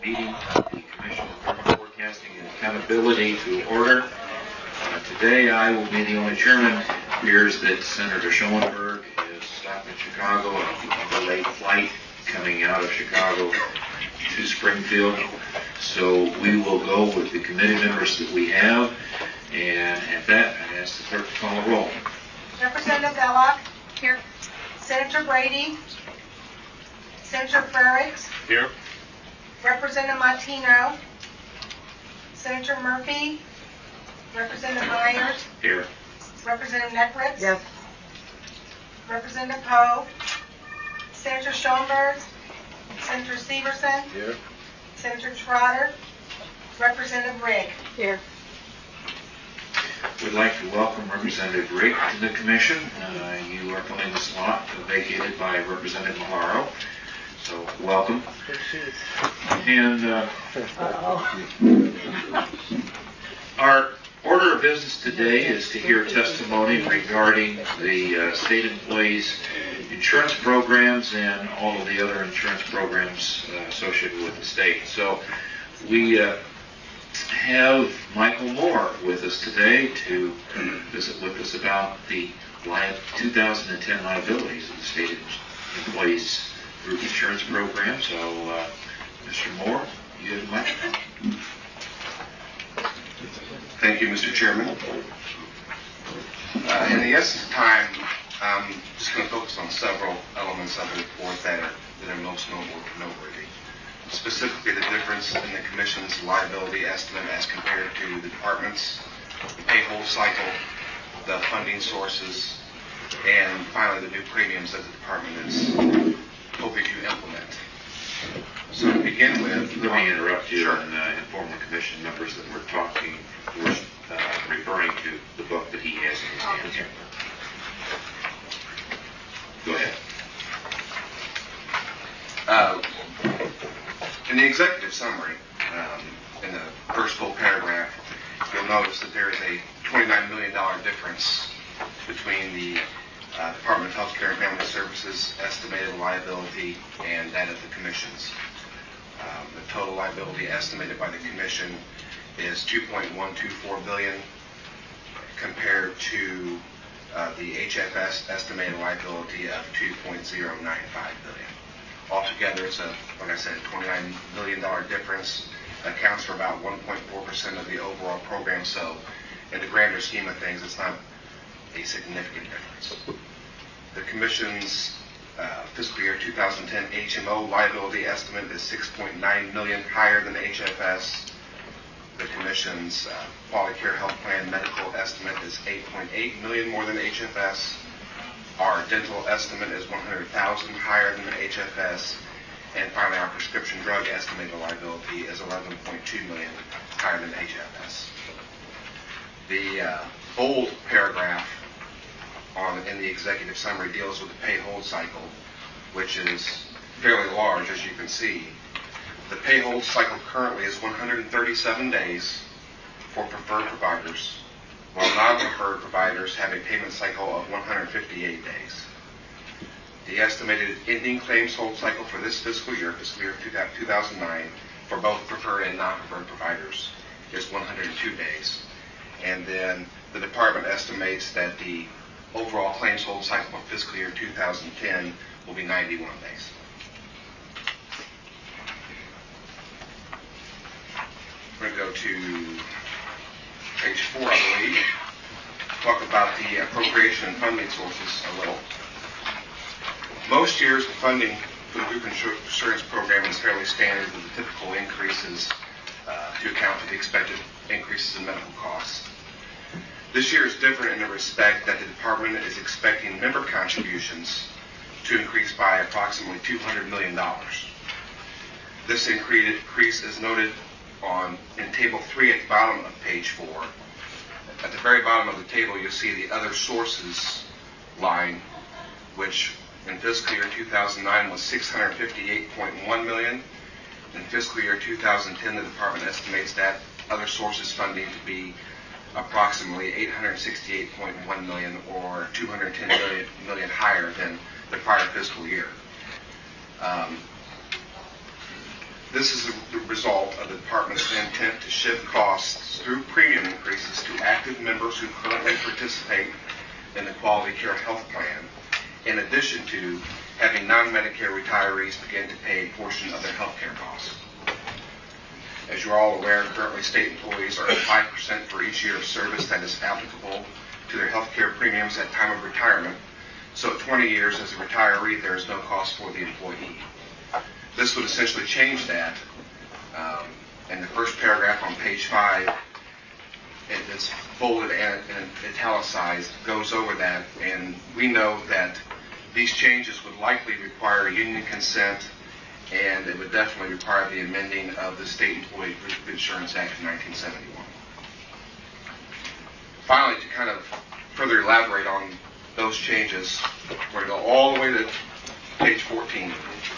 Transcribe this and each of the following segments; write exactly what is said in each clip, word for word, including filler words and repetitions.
meeting of the Commission on Government Forecasting and Accountability to order. Uh, today I will be the only chairman. It appears that Senator Schoenberg is stopped in Chicago on a delayed flight coming out of Chicago to Springfield. So we will go with the committee members that we have. And at that, I ask the clerk to call a roll. Representative Belloc. Here. Senator Brady. Senator Frerichs. Here. Representative Martino. Senator Murphy. Representative Myers. Here. Representative Neckritz. Yes. Representative Poe. Senator Schoenberg. Senator Severson. Here. Senator Trotter. Representative Rigg. Here. We'd like to welcome Representative Rigg to the Commission. Uh, you are filling the slot vacated by Representative Maharo. So welcome. And uh, our order of business today is to hear testimony regarding the uh, state employees' insurance programs and all of the other insurance programs uh, associated with the state. So we uh, have Michael Moore with us today to visit with us about the two thousand ten liabilities of the state employees group insurance program. So, uh, Mister Moore, you have the microphone. Thank you, Mister Chairman. Uh, in the essence of time, I'm just going to focus on several elements of the report that are, that are most noteworthy. Specifically, the difference in the Commission's liability estimate as compared to the Department's, the pay-hold cycle, the funding sources, and finally the new premiums that the Department is hoping to implement. So to begin with, let me interrupt you sure. and uh, inform the Commission members that we're talking, we're uh, referring to the book that he has in his hands here. Go ahead. Uh, in the executive summary, um, in the first full paragraph, you'll notice that there is a twenty-nine million dollars difference between the uh, Department of Health Care and Family Services estimated liability and that of the Commission's. Um, the total liability estimated by the Commission is two point one two four billion dollars compared to uh, the H F S estimated liability of two point zero nine five billion dollars. Altogether, it's a, like I said, twenty-nine million dollars difference. That accounts for about one point four percent of the overall program. So, in the grander scheme of things, it's not a significant difference. The Commission's uh, fiscal year two thousand ten H M O liability estimate is six point nine million dollars higher than H F S. The Commission's uh, Quality Care Health Plan medical estimate is eight point eight million dollars more than H F S. Our dental estimate is one hundred thousand dollars higher than the H F S. And finally, our prescription drug estimated liability is eleven point two million dollars higher than H F S. The uh, bold paragraph on in the executive summary deals with the pay-hold cycle, which is fairly large, as you can see. The pay-hold cycle currently is one hundred thirty-seven days for preferred providers, while non-preferred providers have a payment cycle of one hundred fifty-eight days. The estimated ending claims hold cycle for this fiscal year, fiscal year two thousand nine, for both preferred and non-preferred providers is one hundred two days. And then the department estimates that the overall claims hold cycle for fiscal year two thousand ten will be ninety-one days. We're going to go to page four, I believe, talk about the appropriation and funding sources a little. Most years, the funding for the group insurance program is fairly standard with the typical increases uh, to account for the expected increases in medical costs. This year is different in the respect that the department is expecting member contributions to increase by approximately two hundred million dollars. This increase is noted on in table three at the bottom of page four. At the very bottom of the table, you'll see the other sources line, which in fiscal year two thousand nine was six hundred fifty-eight point one million dollars. In fiscal year two thousand ten, the department estimates that other sources funding to be approximately eight hundred sixty-eight point one million dollars or two hundred ten million dollars higher than the prior fiscal year. Um, This is the result of the department's intent to shift costs through premium increases to active members who currently participate in the Quality Care Health Plan, in addition to having non-Medicare retirees begin to pay a portion of their health care costs. As you're all aware, currently state employees are at five percent for each year of service that is applicable to their health care premiums at time of retirement. So at twenty years as a retiree, there is no cost for the employee. This would essentially change that. Um, in the first paragraph on page five, it, it's bolded and, and italicized, goes over that, and we know that these changes would likely require union consent, and it would definitely require the amending of the State Employee Group Insurance Act of nineteen seventy-one. Finally, to kind of further elaborate on those changes, we're going to go all the way to page fourteen.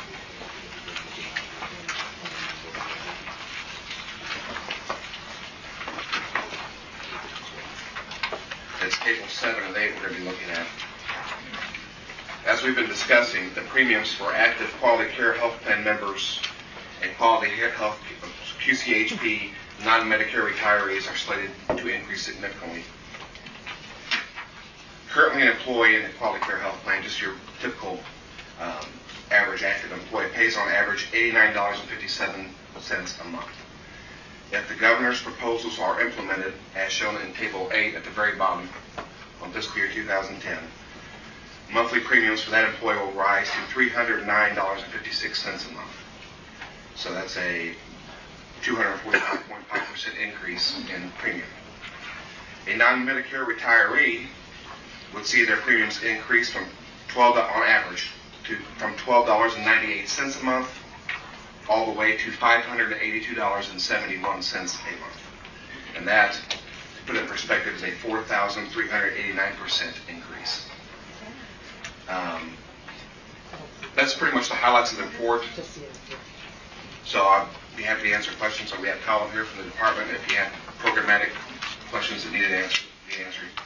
It's table seven and eight we're going to be looking at. As we've been discussing, the premiums for active Quality Care Health Plan members and Quality Health Q C H P non-Medicare retirees are slated to increase significantly. Currently, an employee in the Quality Care Health Plan, just your typical um, average active employee, pays on average eighty-nine dollars and fifty-seven cents a month. If the governor's proposals are implemented, as shown in Table eight at the very bottom on fiscal year two thousand ten, monthly premiums for that employee will rise to three hundred nine dollars and fifty-six cents a month. So that's a two hundred forty-five point five percent increase in premium. A non-Medicare retiree would see their premiums increase from twelve dollars on average to from twelve dollars and ninety-eight cents a month all the way to five hundred eighty-two dollars and seventy-one cents a month. And that, to put it in perspective, is a four thousand three hundred eighty-nine percent increase. Um, that's pretty much the highlights of the report. So I'd be happy to answer questions. So we have Colin here from the department. If you have programmatic questions that needed answer, be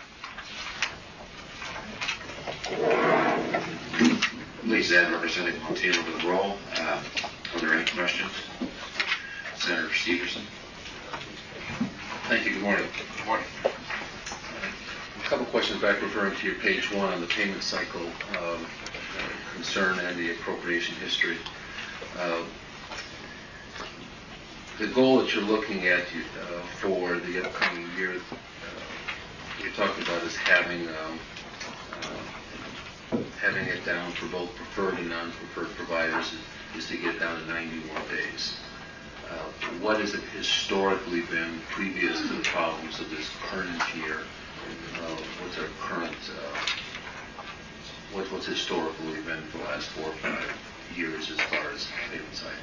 answered. Please add Representative Montiel over the roll. Uh, are there any questions? Senator Stevenson. Thank you. Good morning. Good morning. A couple questions back referring to your page one on the payment cycle um, concern and the appropriation history. Uh, the goal that you're looking at uh, for the upcoming year, uh, you're talking about is having um, uh, having it down for both preferred and non-preferred providers is to get down to ninety-one days. Uh, what has it historically been previous to the problems of this current year? Uh, what's our current, uh, what, what's historically been for the last four or five years as far as payment cycle?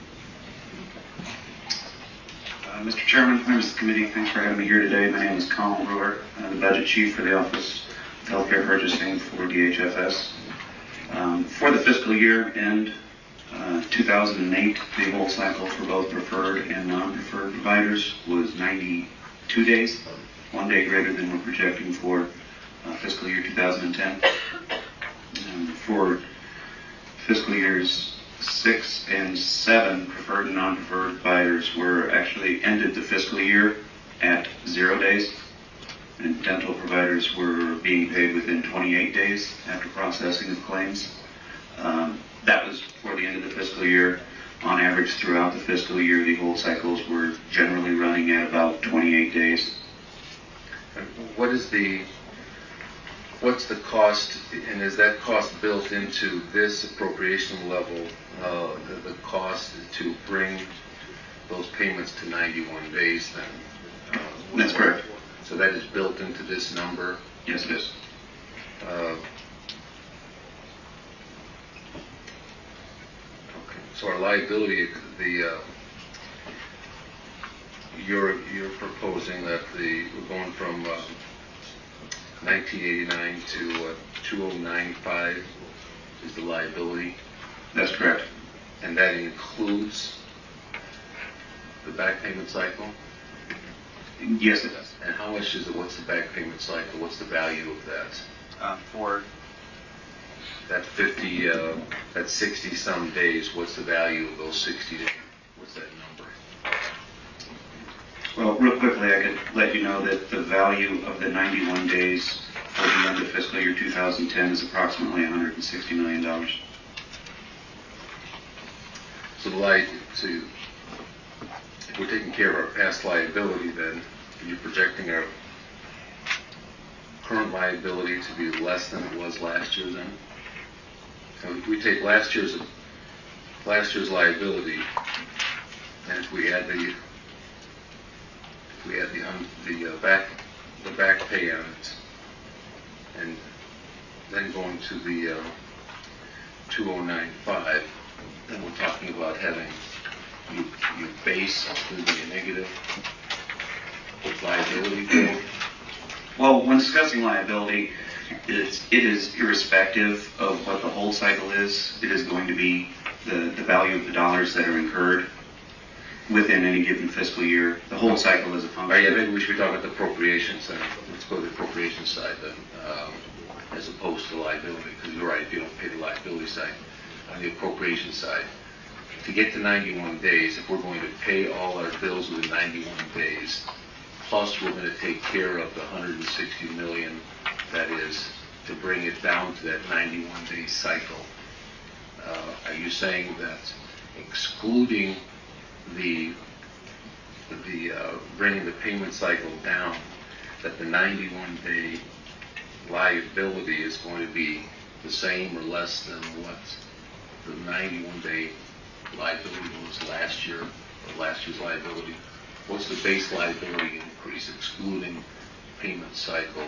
Uh, Mister Chairman, members of the committee, thanks for having me here today. My name is Colin Brewer. I'm the budget chief for the Office of Healthcare Purchasing for D H F S. Um, for the fiscal year end uh, two thousand eight, the whole cycle for both preferred and non-preferred providers was ninety-two days, one day greater than we're projecting for uh, fiscal year two thousand ten. Um, for fiscal years six and seven, preferred and non-preferred providers were actually ended the fiscal year at zero days, and dental providers were being paid within twenty-eight days after processing of claims. Um, that was for the end of the fiscal year. On average, throughout the fiscal year, the hold cycles were generally running at about twenty-eight days. What is the, what's the cost, and is that cost built into this appropriation level, uh, the, the cost to bring those payments to ninety-one days then? Uh, That's correct. So that is built into this number? Yes, it is. Uh, okay. So our liability, the uh, you're you're proposing that the we're going from uh, nineteen eighty-nine to uh, two thousand ninety-five is the liability, That's correct. and that includes the back payment cycle. Yes, it does. And how much is it? What's the back payment cycle? What's the value of that? Uh, for That fifty, uh, that sixty some days. What's the value of those sixty days? Well, real quickly, I could let you know that the value of the ninety-one days for the end of fiscal year two thousand ten is approximately one hundred sixty million dollars. So the li, to, if we're taking care of our past liability, then you're projecting our current liability to be less than it was last year then? So if we take last year's, last year's liability, and if we add the, if we add the, un, the uh, back, the back pay on it, and then going to the uh, two oh nine five, then we're talking about having you, you base going to be a negative liability bill. Well, when discussing liability, it's, it is irrespective of what the hold cycle is. It is going to be the, the value of the dollars that are incurred within any given fiscal year. The hold cycle is a function. Oh yeah, maybe we should talk about the appropriations side. Let's go to the appropriations side then, um, as opposed to the liability, because you're right, if you don't pay the liability side. On the appropriation side, to get to ninety-one days, if we're going to pay all our bills within ninety-one days, plus we're going to take care of the one hundred sixty million that is to bring it down to that ninety-one day cycle. Uh, are you saying that excluding the the uh, bringing the payment cycle down, that the ninety-one day liability is going to be the same or less than what the ninety-one day liability was last year, or last year's liability? What's the base liability increase excluding payment cycle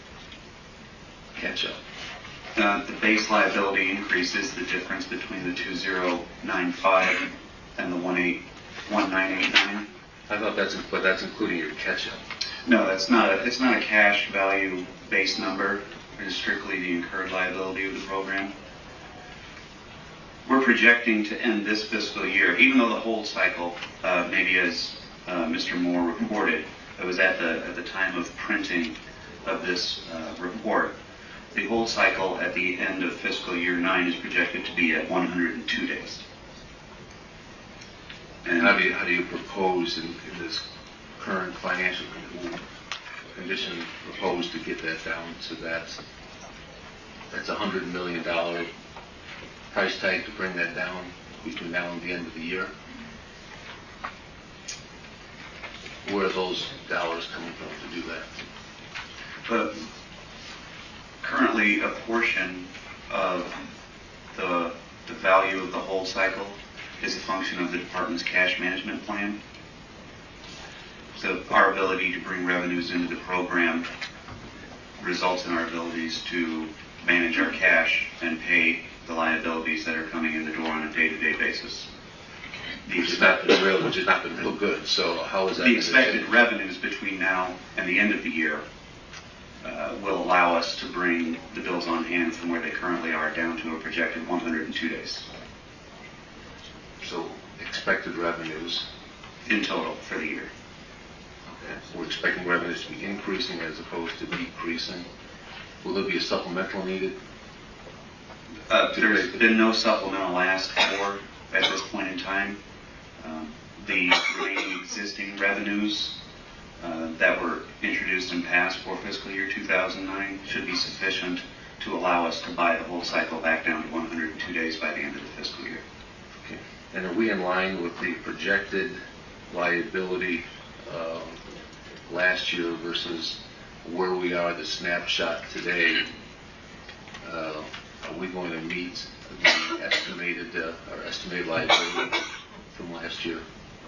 catch-up? Uh, the base liability increase is the difference between the two thousand ninety-five and the one nine eight nine. I thought that's, but that's including your catch-up. No, that's not a, it's not a cash value based number. It is strictly the incurred liability of the program. We're projecting to end this fiscal year, even though the hold cycle, uh, maybe as uh, Mister Moore reported, it was at the at the time of printing of this uh, report. The hold cycle at the end of fiscal year nine is projected to be at one hundred two days. And how do you, how do you propose in, in this current financial condition, propose to get that down to that? That's a hundred million dollar price tag to bring that down between now and the end of the year. Where are those dollars coming from to do that? But currently, a portion of the the value of the hold cycle is a function of the department's cash management plan. So our ability to bring revenues into the program results in our abilities to manage our cash and pay the liabilities that are coming in the door on a day-to-day basis. The Which has not expected, been real, which has not been real good. So how is that? the expected revenues between now and the end of the year uh, will allow us to bring the bills on hand from where they currently are down to a projected one hundred two days So expected revenues. in total for the year. Okay. So we're expecting revenues to be increasing as opposed to decreasing. Will there be a supplemental needed? Uh, there's been no supplemental asked for at this point in time. Um, the remaining existing revenues uh, that were introduced and passed for fiscal year two thousand nine should be sufficient to allow us to buy the whole cycle back down to one hundred two days by the end of the fiscal year. Okay. And are we in line with the projected liability uh, last year versus where we are, the snapshot today? Uh, are we going to meet the estimated, uh, our estimated liability from last year?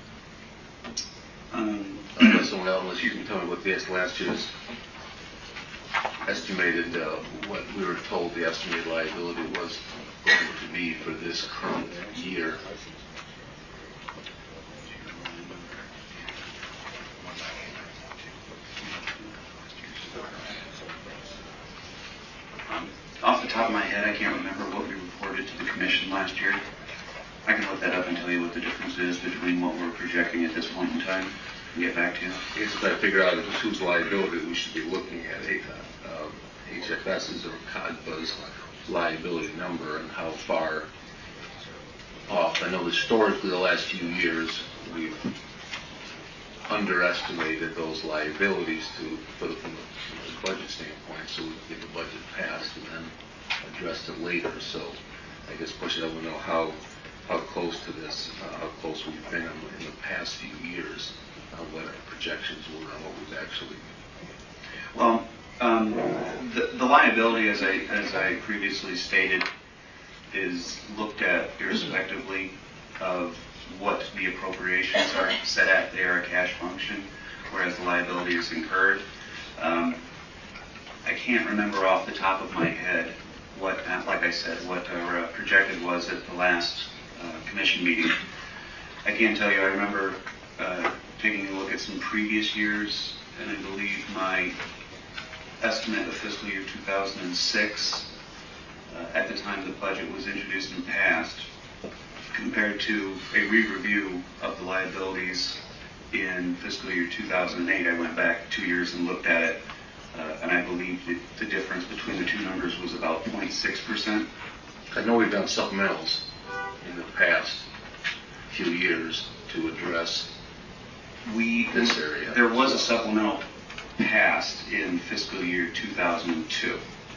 Um, Unless someone else, unless you can tell me what the last year's estimated, uh, what we were told the estimated liability was going to be for this current year. um, off the top of my head, I can't remember what we reported to the commission last year. I can look that up and tell you what the difference is between what we're projecting at this point in time and get back to you. I guess if I figure out whose liability we should be looking at, uh, H F S's or C O G B's liability number and how far off. I know historically the last few years we've underestimated those liabilities to, for the, from the, from the budget standpoint, so we could get the budget passed and then address it later. So I guess question, I want to know how, how close to this, uh, how close we've been in, in the past few years, uh, what our projections were and what we've actually. Well, um, the, the liability, as I, as I previously stated, is looked at irrespectively of what the appropriations are set at. They are a cash function, whereas the liability is incurred. Um, I can't remember off the top of my head what, like I said, what our uh, projected was at the last uh, commission meeting. I can tell you, I remember uh, taking a look at some previous years, and I believe my estimate of fiscal year two thousand six, uh, at the time the budget was introduced and passed, compared to a re-review of the liabilities in fiscal year two thousand eight. I went back two years and looked at it, uh, and I believe that the difference between the two numbers was about zero point six percent. I know we've done supplementals in the past few years to address We, this area. there was a supplemental passed in fiscal year two thousand two.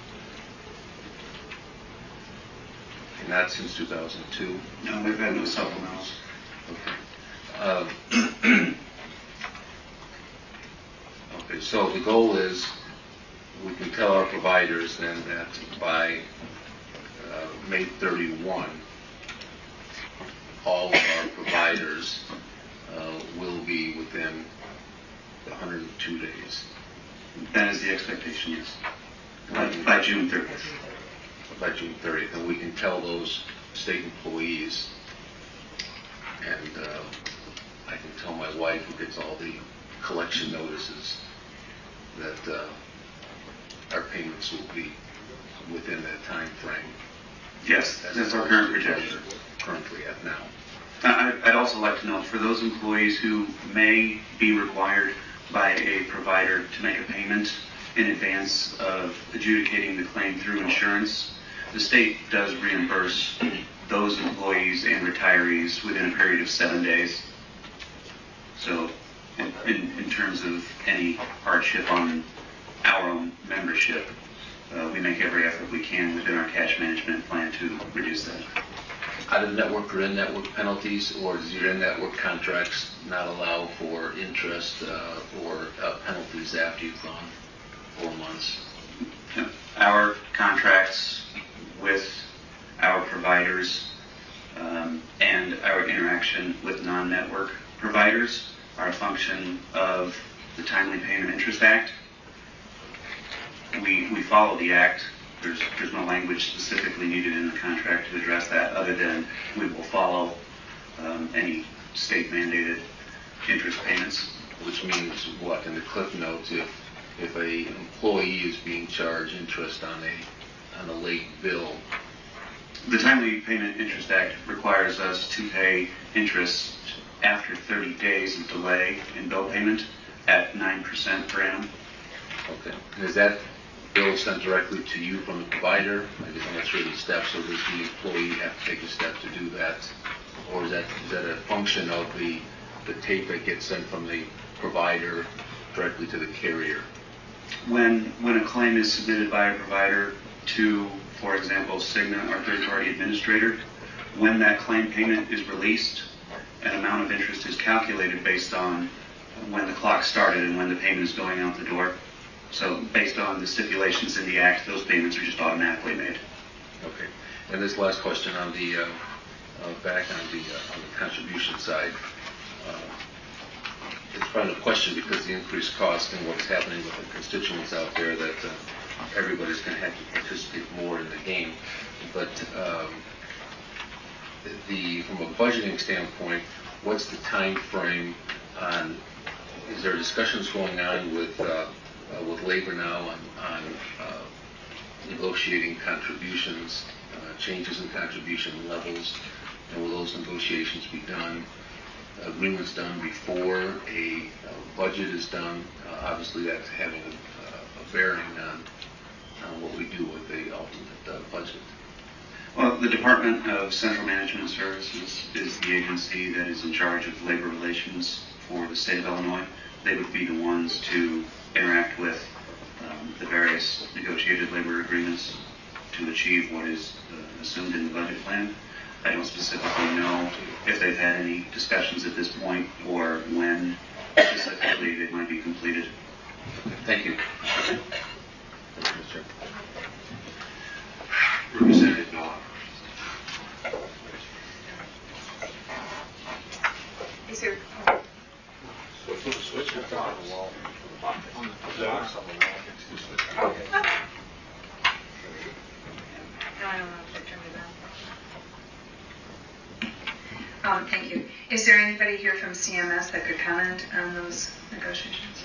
And not since two thousand two. No, we've had no supplementals. Okay. Um, okay, so the goal is we can tell our providers then that by uh, May thirty-first, all of our providers uh, will be within one hundred two days. That is the expectation, yes. By, by June thirtieth. By June thirtieth, and we can tell those state employees, and uh, I can tell my wife who gets all the collection notices that uh, our payments will be within that time frame. Yes, that's our current projection. Currently at now. I- I'd also like to note, for those employees who may be required by a provider to make a payment in advance of adjudicating the claim through insurance, the state does reimburse those employees and retirees within a period of seven days. So in, in, in terms of any hardship on our own membership, uh, we make every effort we can within our cash management plan to reduce that. Out of network or in-network penalties, or does your in-network contracts not allow for interest uh, or uh, penalties after you've gone four months? Our contracts with our providers um, and our interaction with non-network providers are a function of the Timely Payment Interest Act. We, we follow the Act. There's, there's no language specifically needed in the contract to address that, other than we will follow um, any state mandated interest payments. Which means what? In the cliff notes, if if a employee is being charged interest on a on a late bill, The Timely Payment Interest Act requires us to pay interest after thirty days of delay in bill payment at nine percent per annum. okay, and is that bill sent directly to you from the provider? I guess I'm not sure the steps, or does the employee have to take a step to do that, or is that is that a function of the the tape that gets sent from the provider directly to the carrier? When, when a claim is submitted by a provider to, for example, Cigna, our third-party administrator, when that claim payment is released, an amount of interest is calculated based on when the clock started and when the payment is going out the door. So based on the stipulations in the Act, those payments are just automatically made. Okay. And this last question on the, uh, uh, back on the, uh, on the contribution side. Uh, it's probably a question because the increased cost and what's happening with the constituents out there that uh, everybody's going to have to participate more in the game. But um, the from a budgeting standpoint, what's the time frame on, is there discussions going on with, uh, uh, with labor now on, on uh, negotiating contributions, uh, changes in contribution levels, and will those negotiations be done, agreements done before a uh, budget is done? Uh, obviously that's having a, a bearing on, on what we do with the ultimate uh, budget. Well, the Department of Central Management Services is the agency that is in charge of labor relations for the state of Illinois. They would be the ones to interact with um, the various negotiated labor agreements to achieve what is uh, assumed in the budget plan. I don't specifically know if they've had any discussions at this point or when specifically they might be completed. Thank you. Representative Miller. Is there, Switch it on the wall. On the box on the wall. oh, okay. No, I don't know if they're turning it on. Um, thank you. Is there anybody here from C M S that could comment on those negotiations?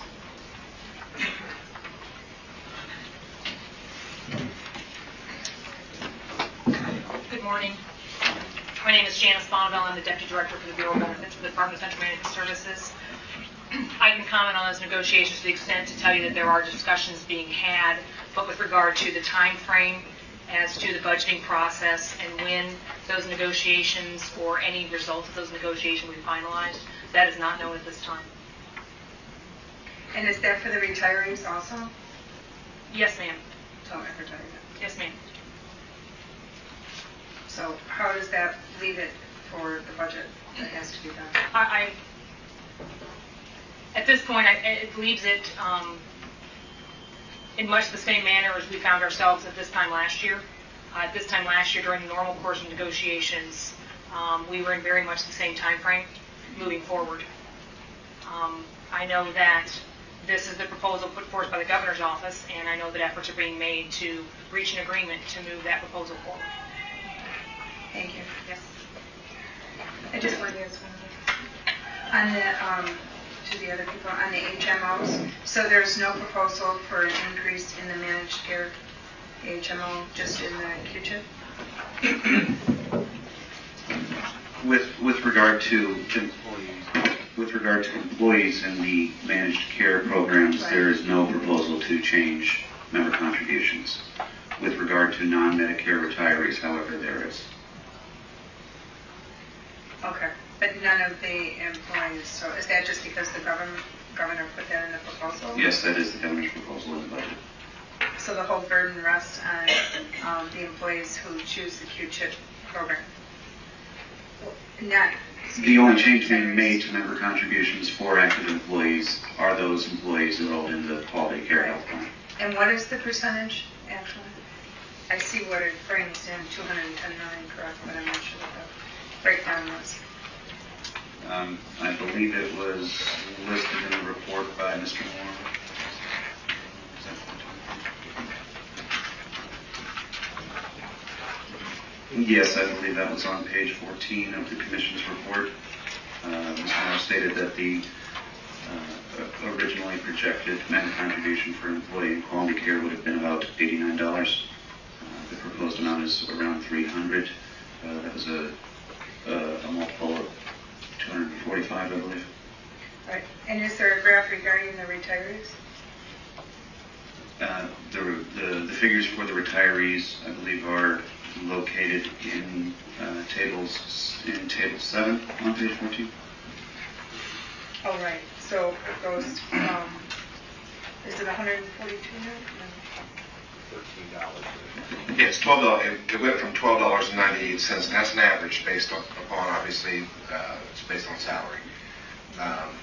Good morning. My name is Janice Bonneville. I'm the Deputy Director for the Bureau of Benefits for the Department of Central Management Services. I can comment on those negotiations to the extent to tell you that there are discussions being had, but with regard to the time frame as to the budgeting process and when those negotiations or any result of those negotiations will be finalized, that is not known at this time. And is that for the retirees also? Yes, ma'am. So retirement. Yes, ma'am. So how does that leave it for the budget that has to be done? I, I at this point, I, it leaves it um, in much the same manner as we found ourselves at this time last year. Uh, at this time last year, during the normal course of negotiations, um, we were in very much the same time frame moving forward. Um, I know that this is the proposal put forth by the governor's office, and I know that efforts are being made to reach an agreement to move that proposal forward. Thank you. Yes. I just wanted to ask one more. On the, um, to the other people, on the H M Os, so there's no proposal for an increase in the managed care H M O, just in the Q-chip? With with regard to employees, with regard to employees in the managed care programs, there is no proposal to change member contributions. With regard to non-Medicare retirees, however, there is. Okay, but none of the employees, so is that just because the government, governor put that in the proposal? Yes, that is the governor's proposal in the budget. So the whole burden rests on um, the employees who choose the Q-chip program? Not The only change being made to member contributions for active employees are those employees enrolled in the quality care health plan. And what is the percentage, actually? I see what it brings in, two hundred ten million, correct, but I'm not sure what the breakdown was. Um, I believe it was listed in the report by Mister Moore. Yes, I believe that was on page fourteen of the Commission's report. Uh, Mister Moore stated that the uh, originally projected member contribution for employee and quality care would have been about eighty-nine dollars. Uh, the proposed amount is around three hundred dollars. Uh, that was a, a, a multiple of two hundred forty-five, I believe. Right, and is there a graph regarding the retirees? Uh, the, the the figures for the retirees, I believe, are located in uh, tables in table seven on page fourteen. Oh, right, so it goes from, is it one hundred forty-two now? Thirteen dollars. Yes, twelve dollars. It, it went from twelve dollars and ninety-eight cents, and that's an average based on, upon obviously uh, it's based on salary. Um,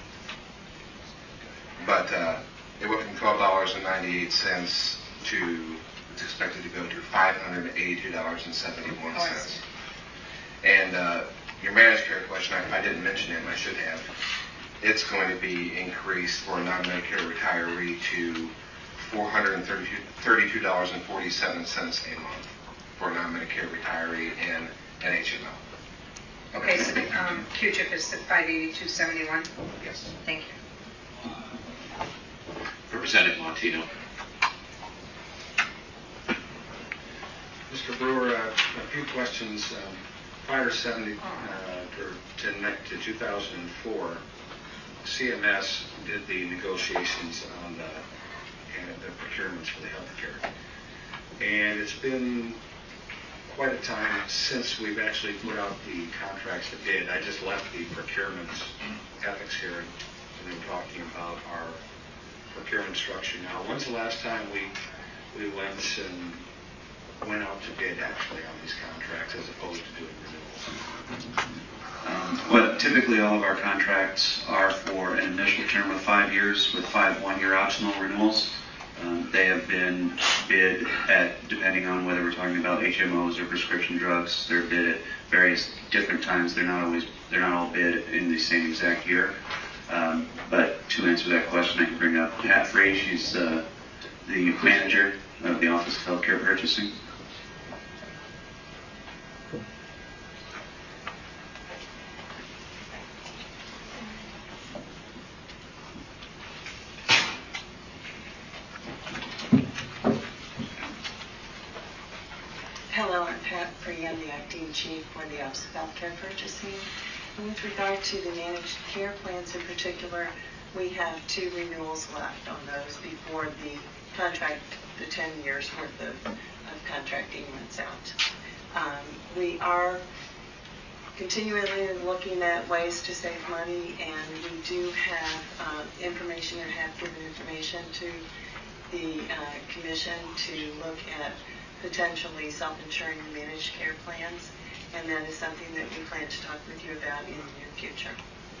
but uh, it went from twelve dollars and ninety-eight cents to it's expected to go to five hundred eighty-two dollars and seventy-one cents. And uh, your managed care question, I, I didn't mention it, and I should have. It's going to be increased for a non-Medicare retiree to four hundred thirty-two dollars and forty-seven cents a month for a non-Medicare retiree and an H M O. Okay, so the um, Q-chip is five eighty-two seventy-one? Yes. Thank you. Representative Montino. Mister Brewer, uh, a few questions. Um, prior to seventy, uh, or to, ne- to two thousand four, C M S did the negotiations on the, and the procurements for the health care. And it's been quite a time since we've actually put out the contracts to bid. I just left the procurement ethics hearing, and then talking about our procurement structure now. When's the last time we we went and went out to bid actually on these contracts as opposed to doing renewals? Um, well, typically all of our contracts are for an initial term of five years with five one-year optional renewals. Um, they have been bid at, depending on whether we're talking about H M Os or prescription drugs, they're bid at various different times. They're not always, they're not all bid in the same exact year. Um, but to answer that question, I can bring up Pat Frey. She's uh, the manager of the Office of Healthcare Purchasing. Hello, I'm Pat Free. I'm the acting chief for the Office of Healthcare Purchasing. And with regard to the managed care plans in particular, we have two renewals left on those before the contract, the ten years worth of, of contracting runs out. Um, we are continually looking at ways to save money, and we do have uh, information, or have given information to the uh, commission to look at potentially self-insuring managed care plans, and that is something that we plan to talk with you about in the near future.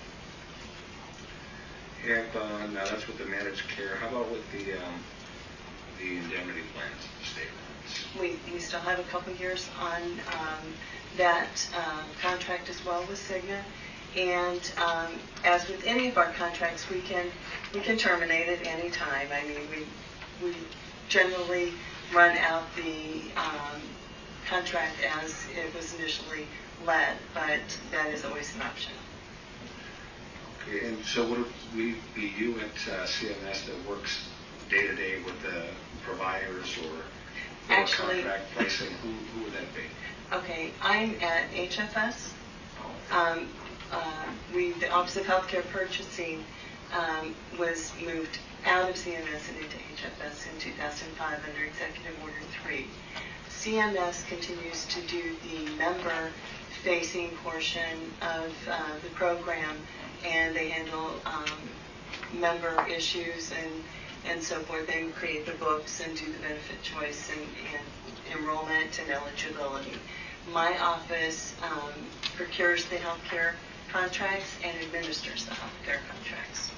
And uh, now that's with the managed care. How about with the um, the indemnity plans, the state ones? We, we still have a couple years on um, that uh, contract as well with Cigna, and um, as with any of our contracts, we can we can terminate at any time. I mean, we we generally run out the um, contract as it was initially led, but that is always an option. Okay, and so would it we be you at uh, C M S that works day to day with the providers, or, or Actually, contract placing? Who, who would that be? Okay, I'm at H F S. Um, uh, we, the Office of Healthcare Purchasing um, was moved out of C M S and into H F S in two thousand five under Executive Order three. C M S continues to do the member-facing portion of uh, the program, and they handle um, member issues and, and so forth. They create the books and do the benefit choice and, and enrollment and eligibility. My office um, procures the healthcare contracts and administers the healthcare contracts.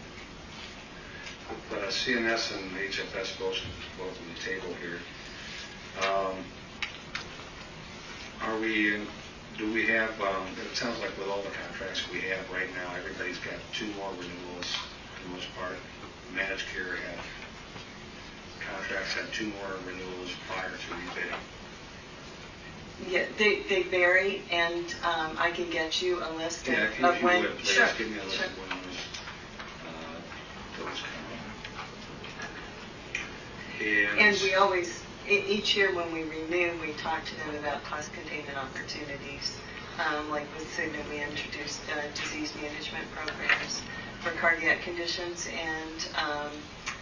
With uh, C M S and H F S both, both on the table here, um, are we, in, do we have, um, it sounds like with all the contracts we have right now, everybody's got two more renewals for the most part. Managed care have, contracts have two more renewals prior to rebidding. Yeah, they, they vary, and um, I can get you a list Yeah, of, if you, of if you when. would, please Sure. give me a list Sure. of when those, uh, those come up. And, And we always, e- each year when we renew, we talk to them about cost containment opportunities. Um, like with Cigna, we introduced uh, disease management programs for cardiac conditions and um,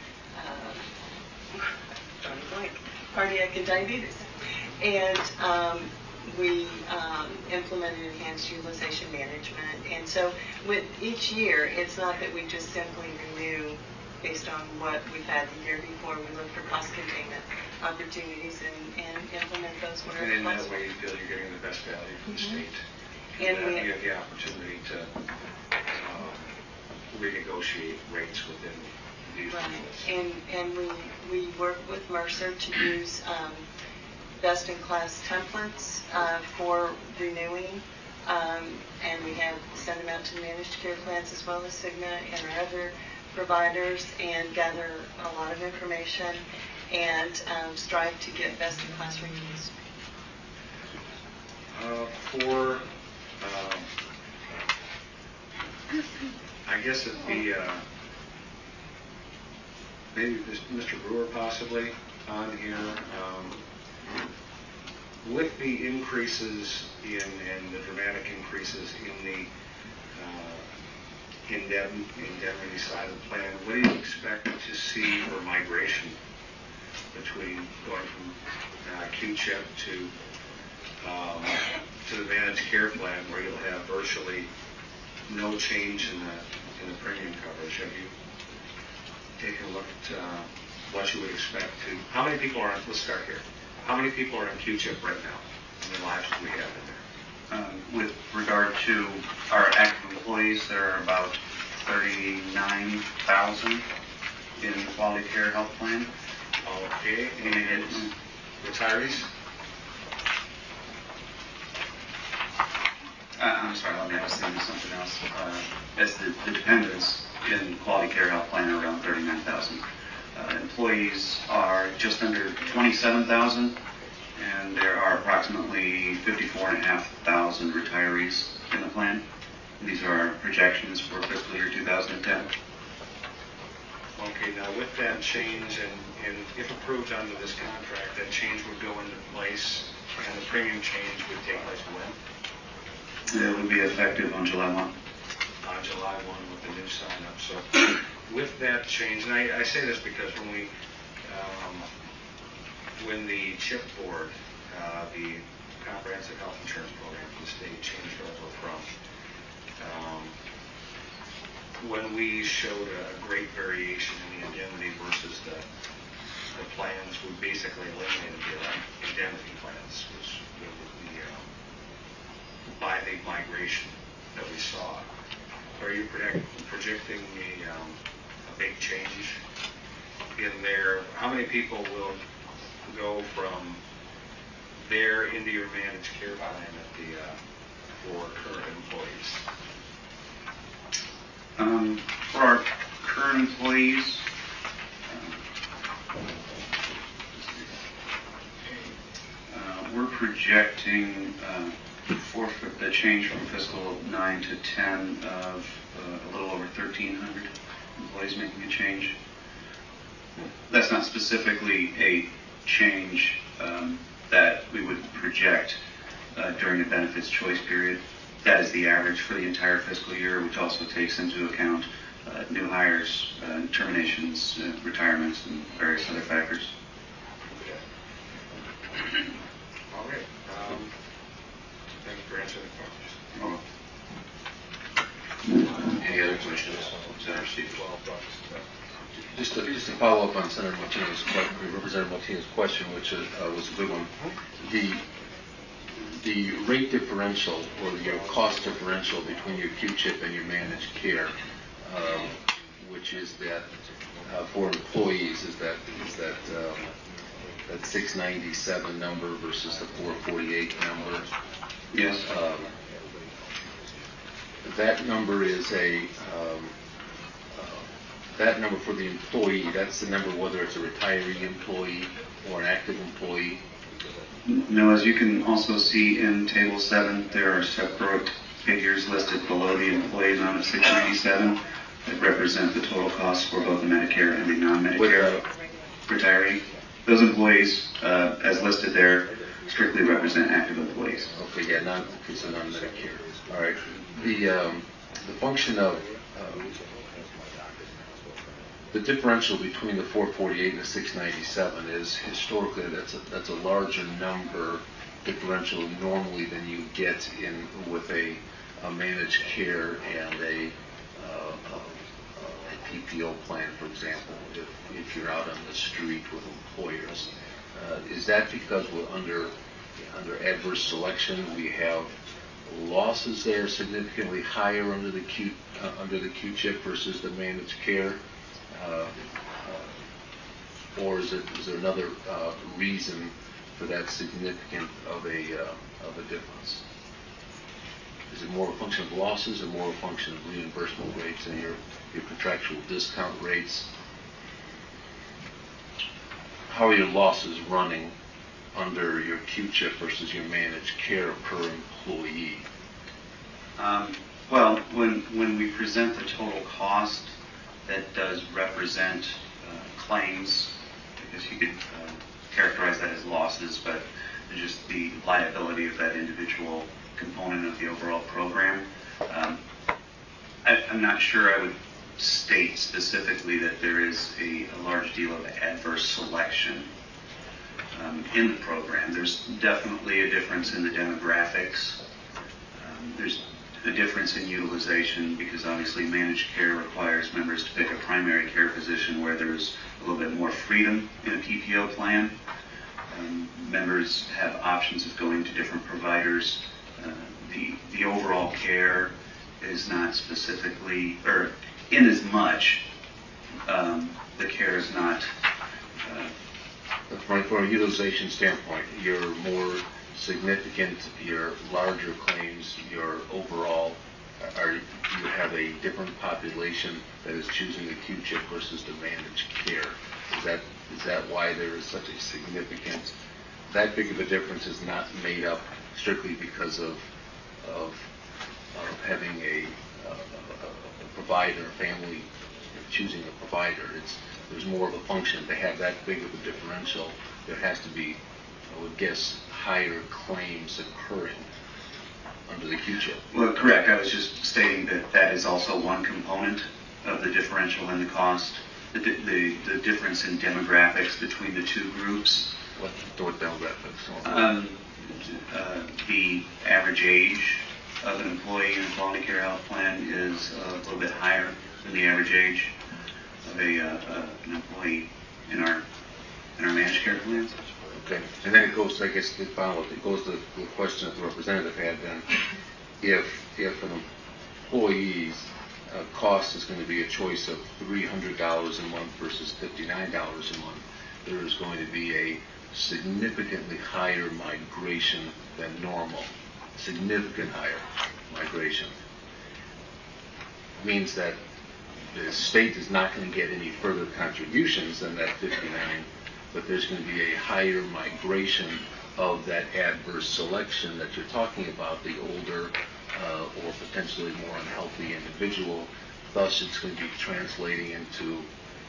uh, drawing a blank, cardiac and diabetes. And um, we um, implemented enhanced utilization management. And so with each year, it's not that we just simply renew based on what we've had the year before. We look for cost containment opportunities and, and implement those and wherever in that possible. way you feel you're getting the best value from the Mhm. state. And that we- you have the opportunity to uh, renegotiate rates within these Right. rules. And, and we, we work with Mercer to use um, best-in-class templates uh, for renewing. Um, and we have sent them out to managed care plans as well as Cigna and our other providers, and gather a lot of information and um, strive to get best-in-class renewals. Uh, for, um, I guess it'd be uh, maybe Mister Brewer possibly on here. Um, with the increases in, and the dramatic increases in the uh, indem- indemnity side of the plan, what do you expect to see for migration between going from uh, Q-CHIP to um, to the managed care plan where you'll have virtually no change in the, in the premium coverage. Have you taken a look at uh, what you would expect to, how many people are on, let's start here. How many people are on Q-chip right now in the lives that we have in there? Um, with regard to our active employees, there are about thirty-nine thousand in the Quality Care Health Plan. Okay, and retirees? Uh, I'm sorry, let me have to think of something else. Uh, as the, the dependents in Quality Care Health Plan are around thirty-nine thousand. Uh, employees are just under twenty-seven thousand, and there are approximately fifty-four and a half thousand retirees in the plan. These are our projections for fiscal year two thousand ten. Okay, now with that change, and, and if approved under this contract, that change would go into place, and the premium change would take place when? It would be effective on July first. On July first with the new sign-up. So with that change, and I, I say this because when we, um, when the CHIP board, uh, the Comprehensive Health Insurance Program for the state, changed over from, um, when we showed a great variation in the indemnity versus the, the plans, we basically eliminated the indemnity plans, which was the, uh, by the migration that we saw. Are you predict, projecting a, um, a big change in there? How many people will go from there into your managed care plan at the, uh, for current employees? Um, for our current employees, uh, we're projecting uh, for the change from fiscal nine to ten of uh, a little over thirteen hundred employees making a change. That's not specifically a change um, that we would project uh, during the benefits choice period. That is the average for the entire fiscal year, which also takes into account uh, new hires, uh, terminations, uh, retirements, and various other factors. Okay. All right. Um, thank you for answering the question. Any other questions? Senator Steve? Just to, just to follow up on Senator Martinez's question, Representative Martinez's question, which is, uh, was a good one. The the rate differential or your cost differential between your Q-chip and your managed care, um, which is that uh, for employees, is that is that um, that six ninety-seven number versus the four forty-eight number? Yes. Um, that number is a um, uh, that number for the employee. That's the number whether it's a retiree employee or an active employee. No, as you can also see in Table seven, there are separate figures listed below the employee amount of six ninety-seven that represent the total costs for both the Medicare and the non-Medicare retiree. Those employees, uh, as listed there, strictly represent active employees. Okay, yeah, non, it's a non-Medicare. All right. The um, the function of um, the differential between the four forty-eight and the six ninety-seven is historically that's a, that's a larger number differential normally than you get in with a, a managed care and a, uh, a, a P P O plan, for example, if, if you're out on the street with employers. Uh, is that because we're under under adverse selection we have losses that are significantly higher under the Q uh, under the Q-chip versus the managed care? Uh, uh, or is, it, is there another uh, reason for that significant of a uh, of a difference? Is it more a function of losses or more a function of reimbursement rates and your, your contractual discount rates? How are your losses running under your Q-chip versus your managed care per employee? Um, well, when, when we present the total cost, that does represent uh, claims, because you could uh, characterize that as losses, but just the liability of that individual component of the overall program. Um, I, I'm not sure I would state specifically that there is a, a large deal of adverse selection. um, in the program. There's definitely a difference in the demographics. Um, there's a difference in utilization because obviously managed care requires members to pick a primary care physician where there's a little bit more freedom in a P P O plan. Um, members have options of going to different providers. Uh, the, the overall care is not specifically, or in as much, um, the care is not. Uh, From, from a utilization standpoint, your more significant, your larger claims, your overall, are you have a different population that is choosing the Q-chip versus the managed care. Is that is that why there is such a significant, that big of a difference is not made up strictly because of of, of having a, a, a provider, a family choosing a provider. It's there's more of a function to have that big of a differential. There has to be, I would guess, higher claims occurring under the Q-chip. Well, correct. I was just stating that that is also one component of the differential in the cost. The, the, the difference in demographics between the two groups. What, what demographics? Um, uh, the average age of an employee in a quality care health plan is a little bit higher than the average age of a, uh, uh, an employee in our in our managed care plans. Okay, and then it goes, I guess, to follow it goes to the question that the representative had then. If if an employee's uh, cost is going to be a choice of three hundred dollars a month versus fifty-nine dollars a month, there is going to be a significantly higher migration than normal. Significant higher migration. Means that the state is not going to get any further contributions than that fifty-nine, but there's going to be a higher migration of that adverse selection that you're talking about, the older uh, or potentially more unhealthy individual. Thus, it's going to be translating into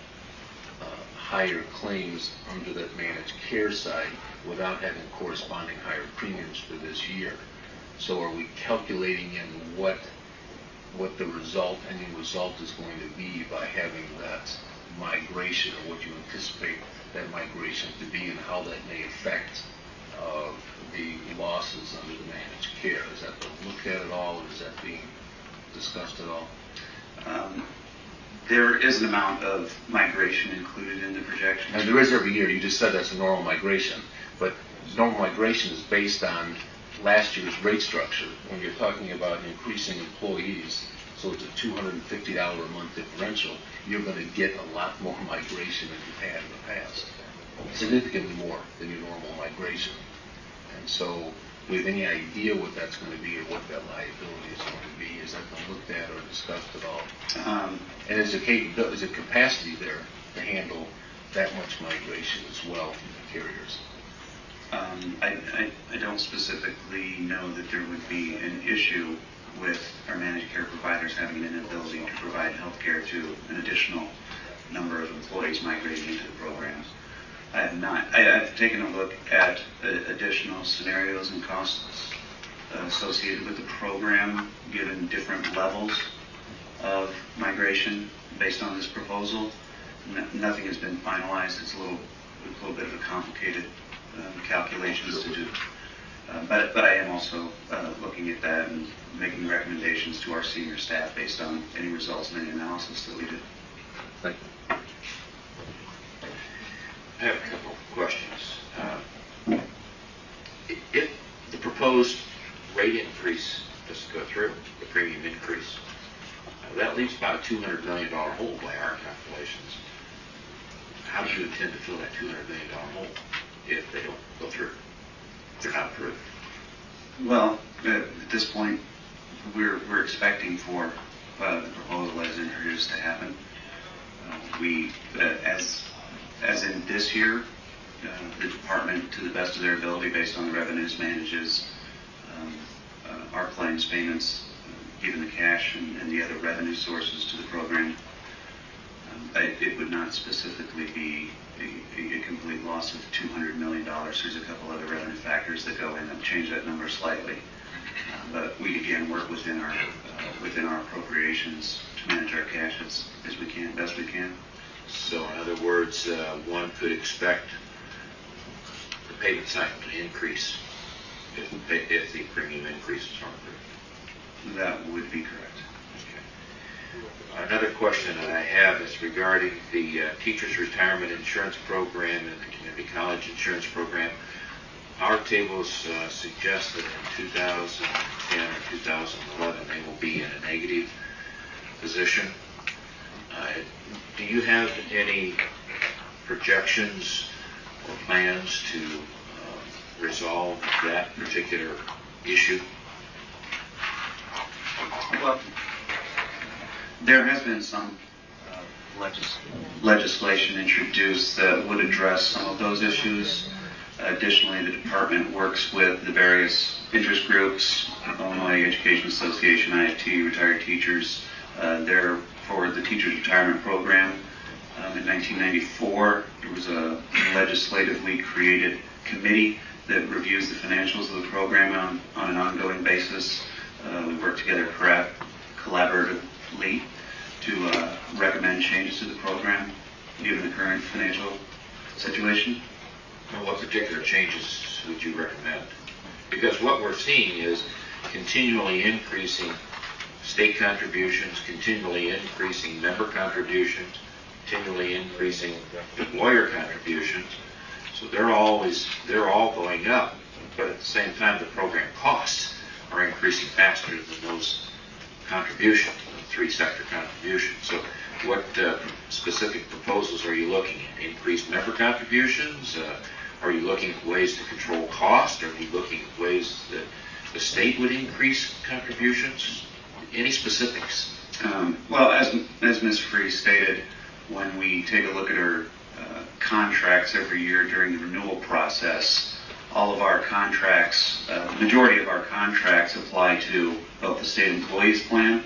uh, higher claims under that managed care side without having corresponding higher premiums for this year. So are we calculating in what what the result, any result is going to be by having that migration, or what you anticipate that migration to be, and how that may affect uh, the losses under the managed care? Is that looked at at all, or is that being discussed at all? Um, there is an amount of migration included in the projection. And there is every year. You just said that's a normal migration, but normal migration is based on last year's rate structure. When you're talking about increasing employees, so it's a two hundred fifty dollars a month differential, you're going to get a lot more migration than you've had in the past. Significantly more than your normal migration. And so, do you have any idea what that's going to be or what that liability is going to be? Is that been looked at or discussed at all? Um, and is there capability, is there capacity there to handle that much migration as well from the carriers? Um, I, I, I don't specifically know that there would be an issue with our managed care providers having an inability to provide health care to an additional number of employees migrating into the programs. I have not. I, I've taken a look at uh, additional scenarios and costs uh, associated with the program, given different levels of migration based on this proposal. No, nothing has been finalized. It's a little, a little bit of a complicated Um, calculations to do. Uh, but, but I am also uh, looking at that and making recommendations to our senior staff based on any results and any analysis that we do. Thank you. I have a couple of questions. Uh, if the proposed rate increase doesn't go through, the premium increase, uh, that leaves about a two hundred million dollars hole by our calculations. How do you intend to fill that two hundred million dollars hole if they don't go through, if they're not approved? Well, uh, at this point, we're, we're expecting for uh, the proposal as introduced to happen. Uh, we, uh, as, as in this year, uh, the department, to the best of their ability, based on the revenues, manages um, uh, our claims payments, uh, given the cash and, and the other revenue sources to the program. Um, I, it would not specifically be A, a complete loss of two hundred million dollars. There's a couple other revenue factors that go in and change that number slightly. Uh, but we again work within our uh, within our appropriations to manage our cash as, as we can, best we can. So in other words, uh, one could expect payment cycle to increase if, if the premium increases from it. That would be correct. Another question that I have is regarding the uh, Teachers Retirement Insurance Program and the Community College Insurance Program. Our tables uh, suggest that in two thousand ten or two thousand eleven they will be in a negative position. Uh, do you have any projections or plans to uh, resolve that particular issue? Well, there has been some uh, legis- legislation introduced that would address some of those issues. Additionally, the department works with the various interest groups, Illinois Education Association, I F T, retired teachers. Uh, they're for the Teachers Retirement Program. Um, in nineteen ninety-four, there was a legislatively created committee that reviews the financials of the program on, on an ongoing basis. Uh, we work together correct, collaboratively to uh, recommend changes to the program given the current financial situation. And what particular changes would you recommend? Because what we're seeing is continually increasing state contributions, continually increasing member contributions, continually increasing employer contributions. So they're always, they're all going up, but at the same time the program costs are increasing faster than those contributions, the three sector contributions. So what uh, specific proposals are you looking at? Increased member contributions? Uh, are you looking at ways to control cost? Are you looking at ways that the state would increase contributions? Any specifics? Um, well, as as Miz Free stated, when we take a look at our uh, contracts every year during the renewal process, all of our contracts, uh, the majority of our contracts apply to both the state employees plan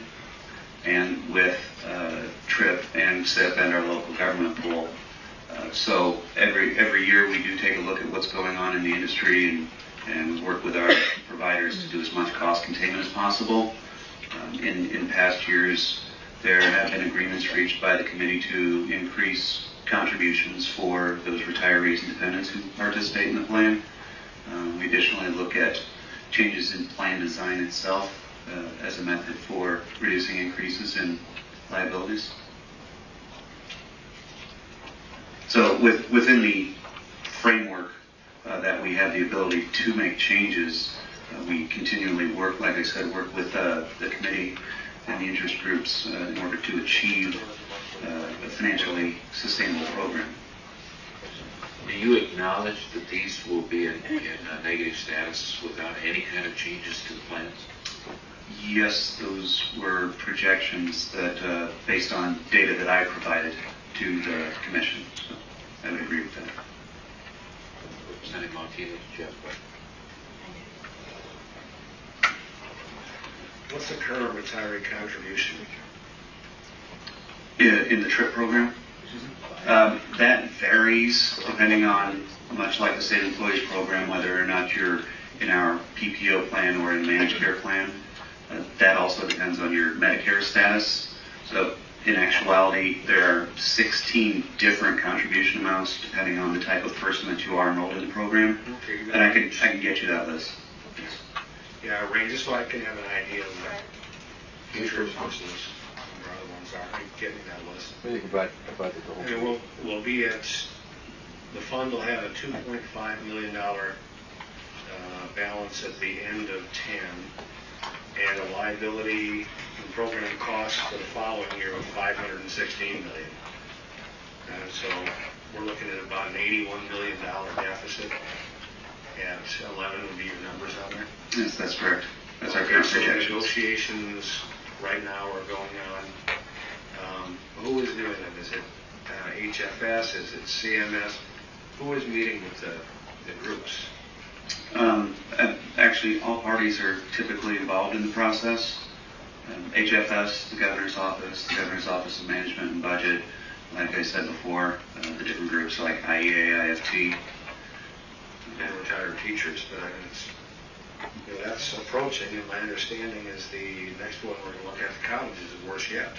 and with uh, TRIP and S I P and our local government pool. Uh, so every every year we do take a look at what's going on in the industry and, and work with our providers to do as much cost containment as possible. Um, in, in past years, there have been agreements reached by the committee to increase contributions for those retirees and dependents who participate in the plan. Um, we additionally look at changes in plan design itself uh, as a method for reducing increases in liabilities. So with, within the framework uh, that we have the ability to make changes, uh, we continually work, like I said, work with uh, the committee and the interest groups uh, in order to achieve uh, a financially sustainable program. Do you acknowledge that these will be in, in a negative status without any kind of changes to the plans? Yes, those were projections that, uh, based on data that I provided to the commission. So I would agree with that. Representative Montina, Jeff. What's the current retiree contribution? In, in the TRIP program? Um, that varies depending on, much like the state employees program, whether or not you're in our P P O plan or in a managed care plan. Uh, that also depends on your Medicare status. So in actuality, there are sixteen different contribution amounts depending on the type of person that you are enrolled in the program. Okay, you got And I can I can get you that list. Yeah, Ray, just so I can have an idea of what future versus where other ones are. Can you Get me that list. You can provide, provide the whole. I mean, we'll, we'll be at, the fund will have a two point five million dollars uh, balance at the end of ten, and a liability and program costs for the following year of five hundred sixteen million dollars. And so we're looking at about an eighty-one million dollars deficit. At eleven would be your numbers on there. Yes, that's correct. That's our Okay, current so projections. negotiations right now are going on. Um, who is doing them? Is it uh, H F S? Is it C M S? Who is meeting with the, the groups? Um, uh, actually, all parties are typically involved in the process. Um, H F S, the governor's office, the governor's office of management and budget, like I said before, uh, the different groups like I E A, I F T. And retired teachers, but I mean, it's, you know, that's approaching, and my understanding is the next one we're going to look at, the colleges, is worse yet,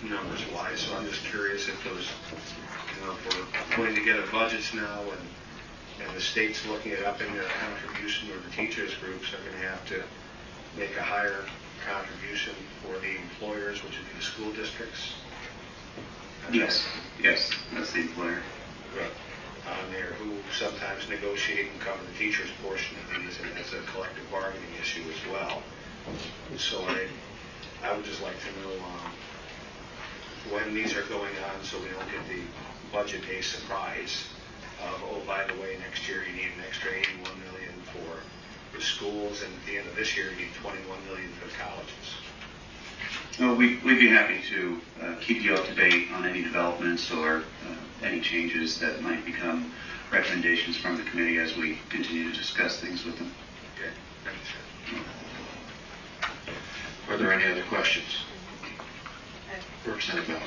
numbers-wise. So I'm just curious if those, you know, if we're putting together budgets now and and the state's looking at upping their contribution, or the teachers groups are going to have to make a higher contribution for the employers, which would be the school districts. Yes, yes, that's the employer. Right. On there, who sometimes negotiate and cover the teacher's portion of these, and that's a collective bargaining issue as well. So I, I would just like to know um, when these are going on, so we don't get the budget a surprise of, oh, by the way, next year you need an extra eighty-one million for the schools, and at the end of this year you need twenty-one million for the colleges. Well, we, we'd be happy to uh, keep you up to date on any developments or uh, any changes that might become recommendations from the committee as we continue to discuss things with them. Okay, thanks. Are there any other questions? Representative Bell.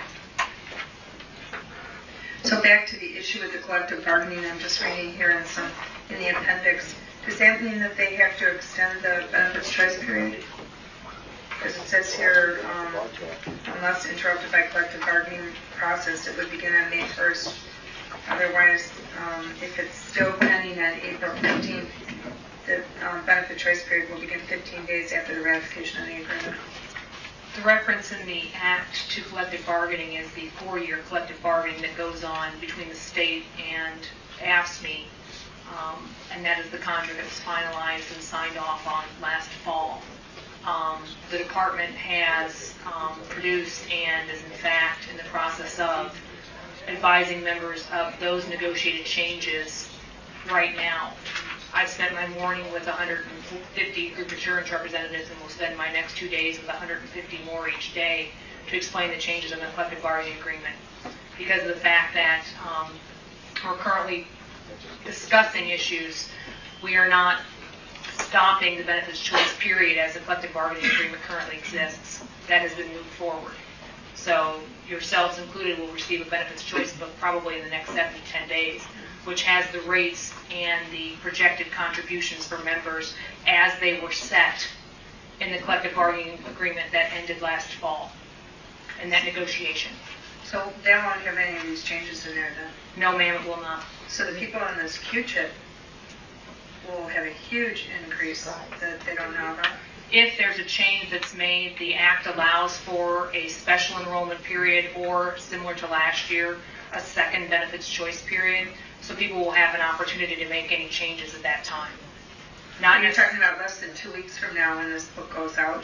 So back to the issue with the collective bargaining, I'm just reading here in some, in the appendix. Does that mean that they have to extend the benefits choice period? Because it says here, um, unless interrupted by collective bargaining process, it would begin on May first. Otherwise, um, if it's still pending on April fifteenth, the um, benefit choice period will begin fifteen days after the ratification of the agreement. The reference in the Act to collective bargaining is the four-year collective bargaining that goes on between the state and A F S C M E, um, and that is the contract that was finalized and signed off on last fall. Um, the department has um, produced and is in fact in the process of advising members of those negotiated changes right now. I've spent my morning with one hundred fifty group insurance representatives and will spend my next two days with one hundred fifty more each day to explain the changes in the collective bargaining agreement, because of the fact that um, we're currently discussing issues. We are not stopping the benefits choice period as the collective bargaining agreement currently exists. That has been moved forward. So yourselves included will receive a benefits choice book probably in the next seven to ten days, which has the rates and the projected contributions for members as they were set in the collective bargaining agreement that ended last fall, in that negotiation. So they won't have any of these changes in there then? No, ma'am, it will not. So the people on this Q-chip will have a huge increase that they don't know about? If there's a change that's made, the Act allows for a special enrollment period, or similar to last year, a second benefits choice period. So people will have an opportunity to make any changes at that time. Not You're necess- talking about less than two weeks from now when this book goes out?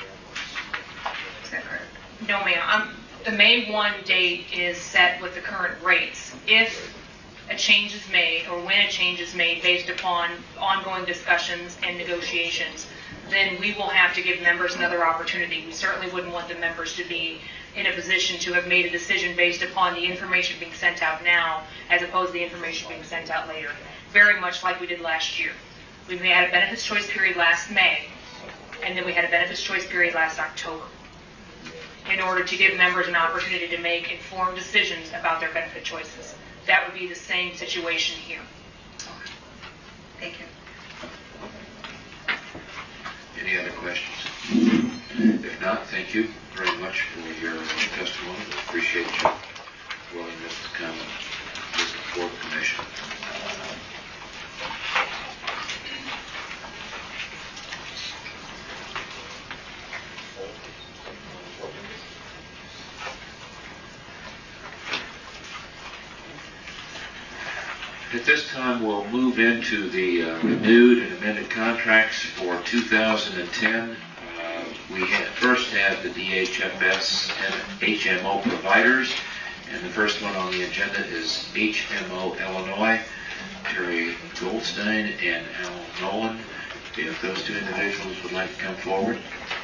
Is that correct? No, ma'am. Um, the May first date is set with the current rates. If a change is made, or when a change is made based upon ongoing discussions and negotiations, then we will have to give members another opportunity. We certainly wouldn't want the members to be in a position to have made a decision based upon the information being sent out now as opposed to the information being sent out later. Very much like we did last year. We had a benefits choice period last May, and then we had a benefits choice period last October, in order to give members an opportunity to make informed decisions about their benefit choices. That would be the same situation here. Thank you. Any other questions? If not, thank you very much for your testimony. Appreciate your willingness to come and listen before the commission. At this time, we'll move into the uh, renewed and amended contracts for two thousand ten. Uh, we ha- first have the D H F S and H M O providers, and the first one on the agenda is H M O Illinois, Terry Goldstein and Al Nolan. If those two individuals would like to come forward.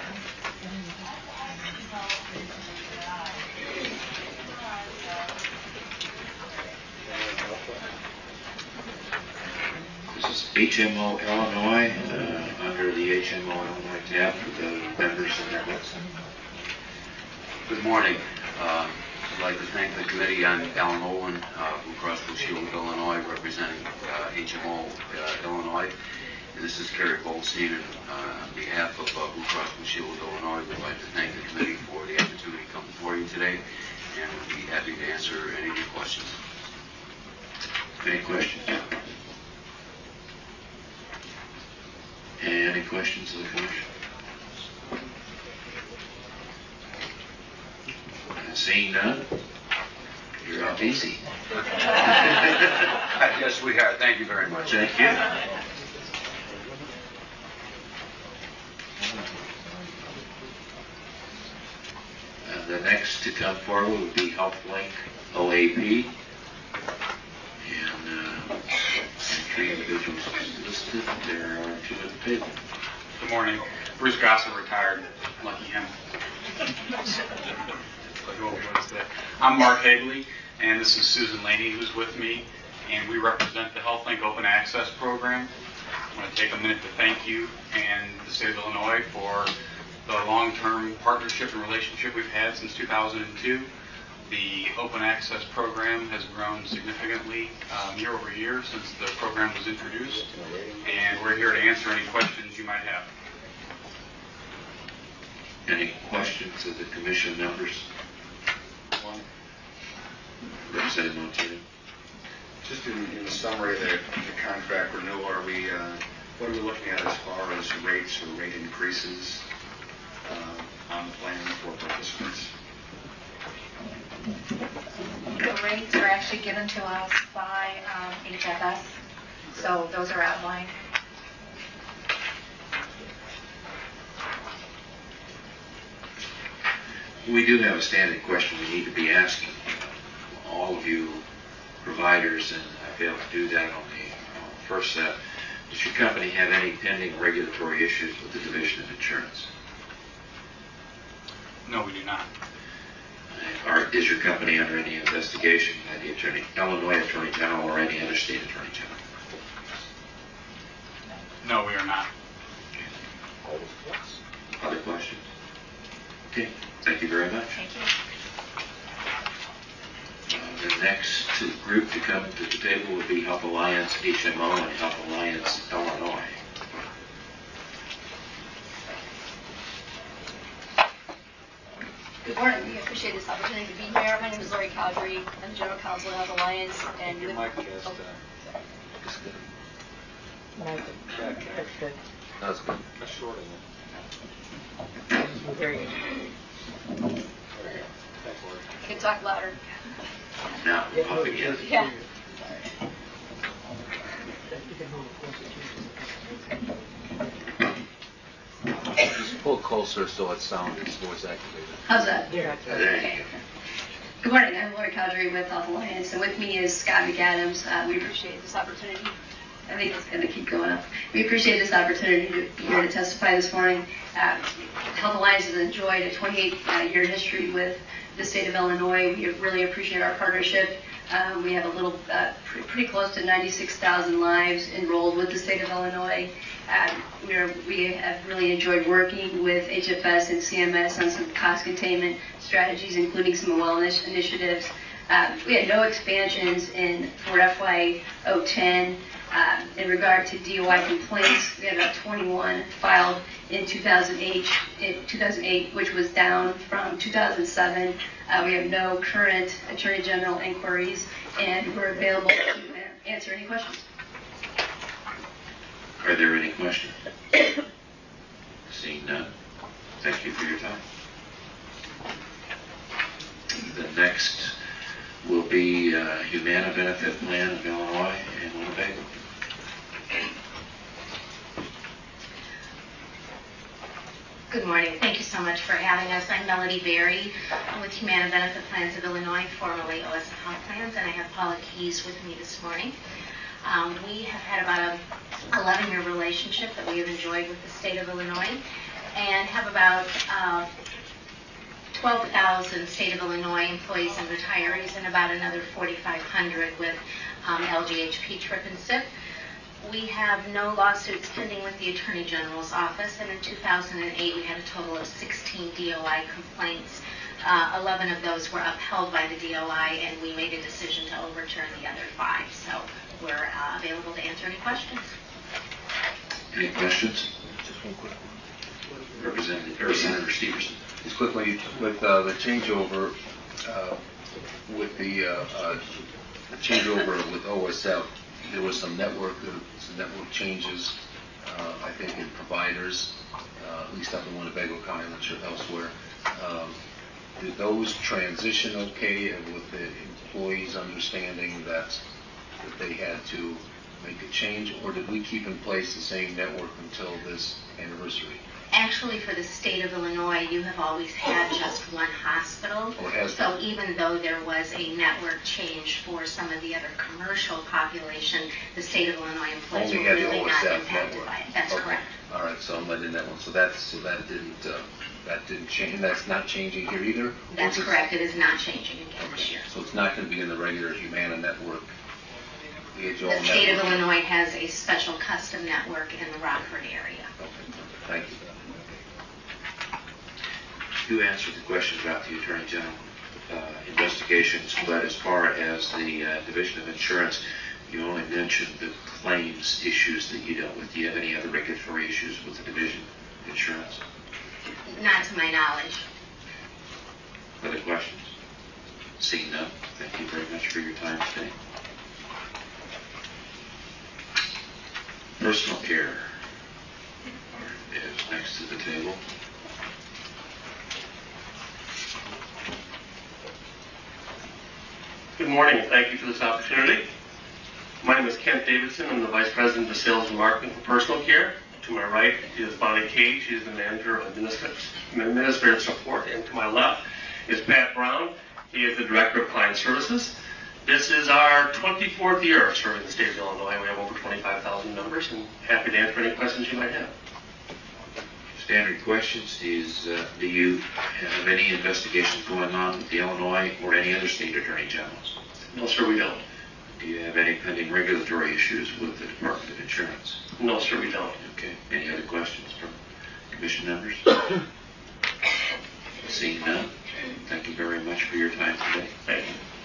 This is H M O Illinois, uh, under the H M O Illinois tab for the members and their books. Good morning. Uh, I'd like to thank the committee on Alan Olin uh, from Cross Blue Shield, Illinois, representing uh, H M O uh, Illinois. And this is Kerry Goldstein, and uh, on behalf of uh, Blue Cross Blue Shield, Illinois, we'd like to thank the committee for the opportunity to come before you today, and we'd be happy to answer any of your questions. Any questions? Any questions of the commission? Seeing none, you're up easy. Yes, we are. Thank you very much. Thank you. Uh, the next to come forward would be HealthLink O A P. And uh, three individuals listed. There are two at the table. Good morning. Bruce Gossett, retired. Lucky him. I'm Mark Hagley, and this is Susan Laney who's with me, and we represent the HealthLink Open Access Program. I want to take a minute to thank you and the state of Illinois for the long-term partnership and relationship we've had since two thousand two. The Open Access Program has grown significantly um, year over year since the program was introduced, and we're here to answer any questions you might have. Any questions of the commission members? Representative Montero. Just in, in the summary of the, the contract renewal, are we, uh, what are we looking at as far as rates or rate increases uh, on the plan for participants? The rates are actually given to us by um, H F S, so those are outlined. We do have a standing question we need to be asking all of you providers, and I failed to do that on the uh, first set. Does your company have any pending regulatory issues with the Division of Insurance? No, we do not. Or is your company under any investigation by the Attorney, Illinois Attorney General or any other state Attorney General? No, we are not. Other questions? Okay, thank you very much. Thank you. Uh, the next group to come to the table would be Health Alliance H M O and Health Alliance Illinois. Good morning. We appreciate this opportunity to be here. My name is Lori Cowdery. I'm General Counsel of Health Alliance. And Your with, mic is, uh, just good. That's good. That's good. That's short enough. Very good. You can talk louder. Now, up again. Yeah. Just pull closer so it sounds, it's voice activated. How's that? There you go. Good morning. I'm Lori Cowdery with Health Alliance, and with me is Scott McAdams. Uh, we appreciate this opportunity. I think it's going to keep going up. We appreciate this opportunity to be here to testify this morning. Uh, Health Alliance has enjoyed a twenty-eight year history with the state of Illinois. We really appreciate our partnership. Um, we have a little, uh, pretty, pretty close to ninety-six thousand lives enrolled with the state of Illinois. Uh, we, are, we have really enjoyed working with H F S and C M S on some cost containment strategies, including some wellness initiatives. Uh, we had no expansions in for F Y oh ten. Uh, in regard to D O I complaints, we had about twenty-one filed in two thousand eight, in two thousand eight, which was down from two thousand seven. Uh, we have no current Attorney General inquiries, and we're available to answer any questions. Are there any questions? Seeing none, thank you for your time. The next will be uh, Humana Benefit Plan of Illinois and Winnebago. Good morning. Thank you so much for having us. I'm Melody Berry. I'm with Humana Benefit Plans of Illinois, formerly O S F Health Plans, and I have Paula Keys with me this morning. Um, we have had about an eleven year relationship that we have enjoyed with the state of Illinois, and have about uh, twelve thousand state of Illinois employees and retirees, and about another forty-five hundred with um, L G H P, TRIP, and S I P. We have no lawsuits pending with the Attorney General's office, and in two thousand eight we had a total of sixteen D O I complaints. Uh, eleven of those were upheld by the D O I, and we made a decision to overturn the other five. So we're uh, available to answer any questions. Any questions? Just one quick one. Representative, or Senator Steverson. Just quickly, with uh, the changeover, uh, with the, uh, uh, the changeover with O S F, there was some network, there was some network changes. Uh, uh, I think in providers, uh, at least up in Winnebago County, I'm not sure elsewhere. Um, did those transition okay and with the employees understanding that, that they had to make a change, or did we keep in place the same network until this anniversary? Actually, for the state of Illinois, you have always had just one hospital. Oh, it has So even though there was a network change for some of the other commercial population, the state of Illinois employees Only were had the really O not S F impacted network. by it. That's Okay. correct. All right, so I'm letting that one. So that's so that didn't uh, that didn't change. That's not changing here either. That's Or is it- correct. It is not changing again this year. So it's not going to be in the regular Humana network. The H O The state of network. Illinois has a special custom network in the Rockford area. Okay, thank you. You answered the question about the Attorney General uh, investigations, but as far as the uh, Division of Insurance, you only mentioned the claims issues that you dealt with. Do you have any other regulatory issues with the Division of Insurance? Not to my knowledge. Other questions? Seeing none, thank you very much for your time today. Personal care is next to the table. Good morning, and thank you for this opportunity. My name is Kent Davidson. I'm the Vice President of Sales and Marketing for Personal Care. To my right is Bonnie Cage. She is the Manager of Administrative Administrative Support. And to my left is Pat Brown. He is the Director of Client Services. This is our twenty-fourth year of serving the state of Illinois. We have over twenty-five thousand members, and happy to answer any questions you might have. Standard questions is, uh, do you have any investigations going on with the Illinois or any other state attorney generals? No, sir, we don't. Do you have any pending regulatory issues with the Department of Insurance? No, sir, we don't. Okay. Any other questions from commission members? Seeing none, thank you very much for your time today. Thank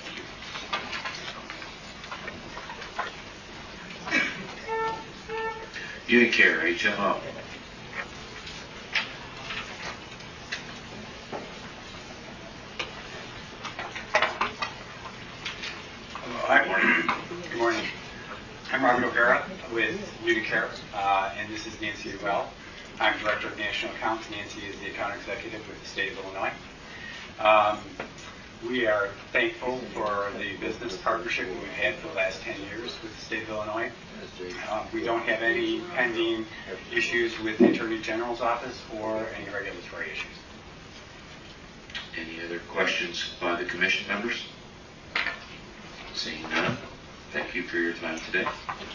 you. Unit Care, H M O. Hi, good morning. Good morning. I'm Robert O'Hara with Unicare, uh, and this is Nancy Well. I'm Director of National Accounts. Nancy is the account executive with the state of Illinois. Um, we are thankful for the business partnership that we've had for the last ten years with the state of Illinois. Uh, we don't have any pending issues with the Attorney General's office or any regulatory issues. Any other questions by the commission members? Seeing none, thank you for your time today.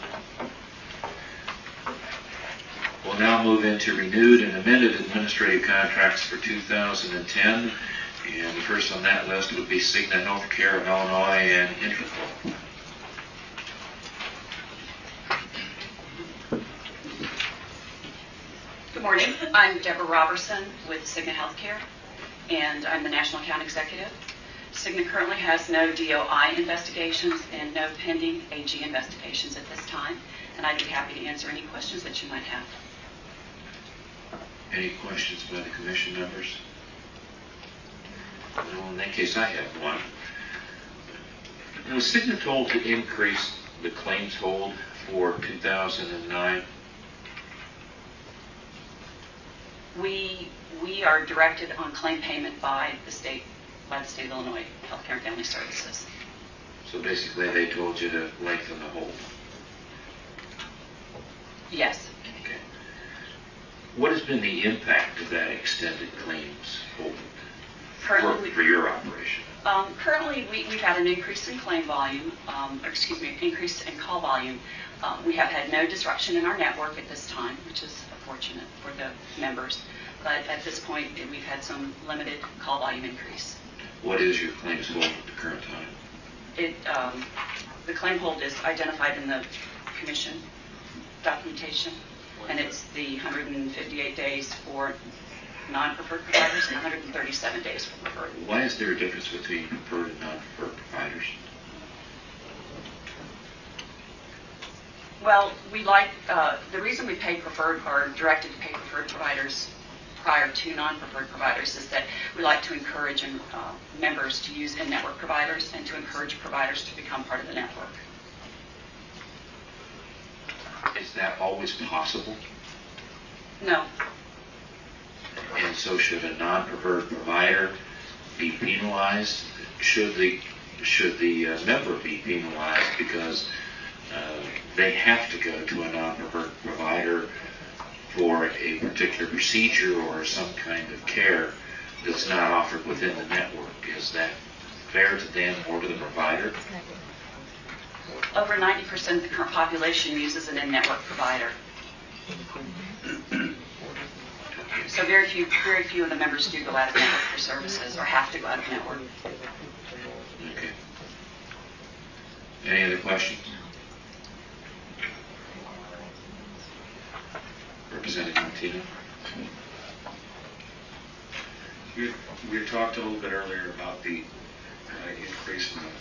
We'll now move into renewed and amended administrative contracts for two thousand ten. And the first on that list would be Cigna Healthcare of Illinois and Intraflow. Good morning. I'm Deborah Robertson with Cigna Healthcare, and I'm the National Account Executive. Cigna currently has no D O I investigations and no pending A G investigations at this time, and I'd be happy to answer any questions that you might have. Any questions by the commission members? Well, in that case, I have one. Was Cigna told to increase the claims hold for two thousand nine? We we are directed on claim payment by the state by the state of Illinois Healthcare and Family Services. So basically, they told you to lengthen the hold. Yes. Okay. What has been the impact of that extended claims hold for, Currently, for your operation? Um, currently, we, we've had an increase in claim volume, um, or excuse me, increase in call volume. Uh, we have had no disruption in our network at this time, which is fortunate for the members. But at this point, we've had some limited call volume increase. What is your claims hold at the current time? It, um, the claim hold is identified in the commission documentation, and it's the one hundred fifty-eight days for non-preferred providers and one hundred thirty-seven days for preferred. Why is there a difference between preferred and non-preferred providers? Well, we like, uh, the reason we pay preferred or directed to pay preferred providers prior to non-preferred providers is that we like to encourage uh, members to use in-network providers and to encourage providers to become part of the network. Is that always possible? No. And so should a non-preferred provider be penalized? Should the, should the uh, member be penalized because uh, they have to go to a non-preferred provider for a particular procedure or some kind of care that's not offered within the network? Is that fair to them or to the provider? Over ninety percent of the current population uses an in-network provider. So very few, very few of the members do go out of network for services or have to go out of network. Okay. Any other questions? Representative Martina? We, we talked a little bit earlier about the uh, increase in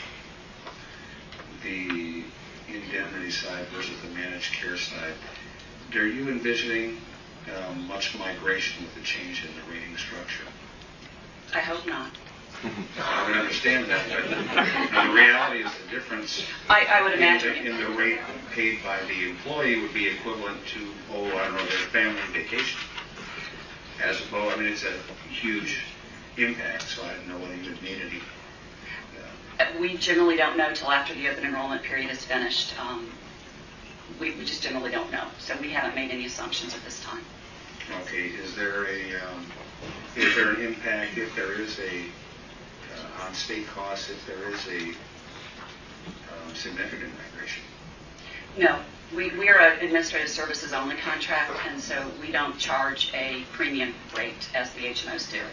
the, the indemnity side versus the managed care side. Are you envisioning um, much migration with the change in the rating structure? I hope not. I would understand that, but the reality is the difference I, I would in imagine. the, in the rate paid by the employee would be equivalent to, oh, I don't know, their family vacation. As opposed, I mean, it's a huge impact, so I didn't know whether you would need any. Uh, we generally don't know till after the open enrollment period is finished. Um, we, we just generally don't know, so we haven't made any assumptions at this time. Okay, is there a, um, is there an impact if there is a, uh, on state costs, if there is a um, significant migration? No, we, we are an administrative services only contract, and so we don't charge a premium rate as the H M Os do.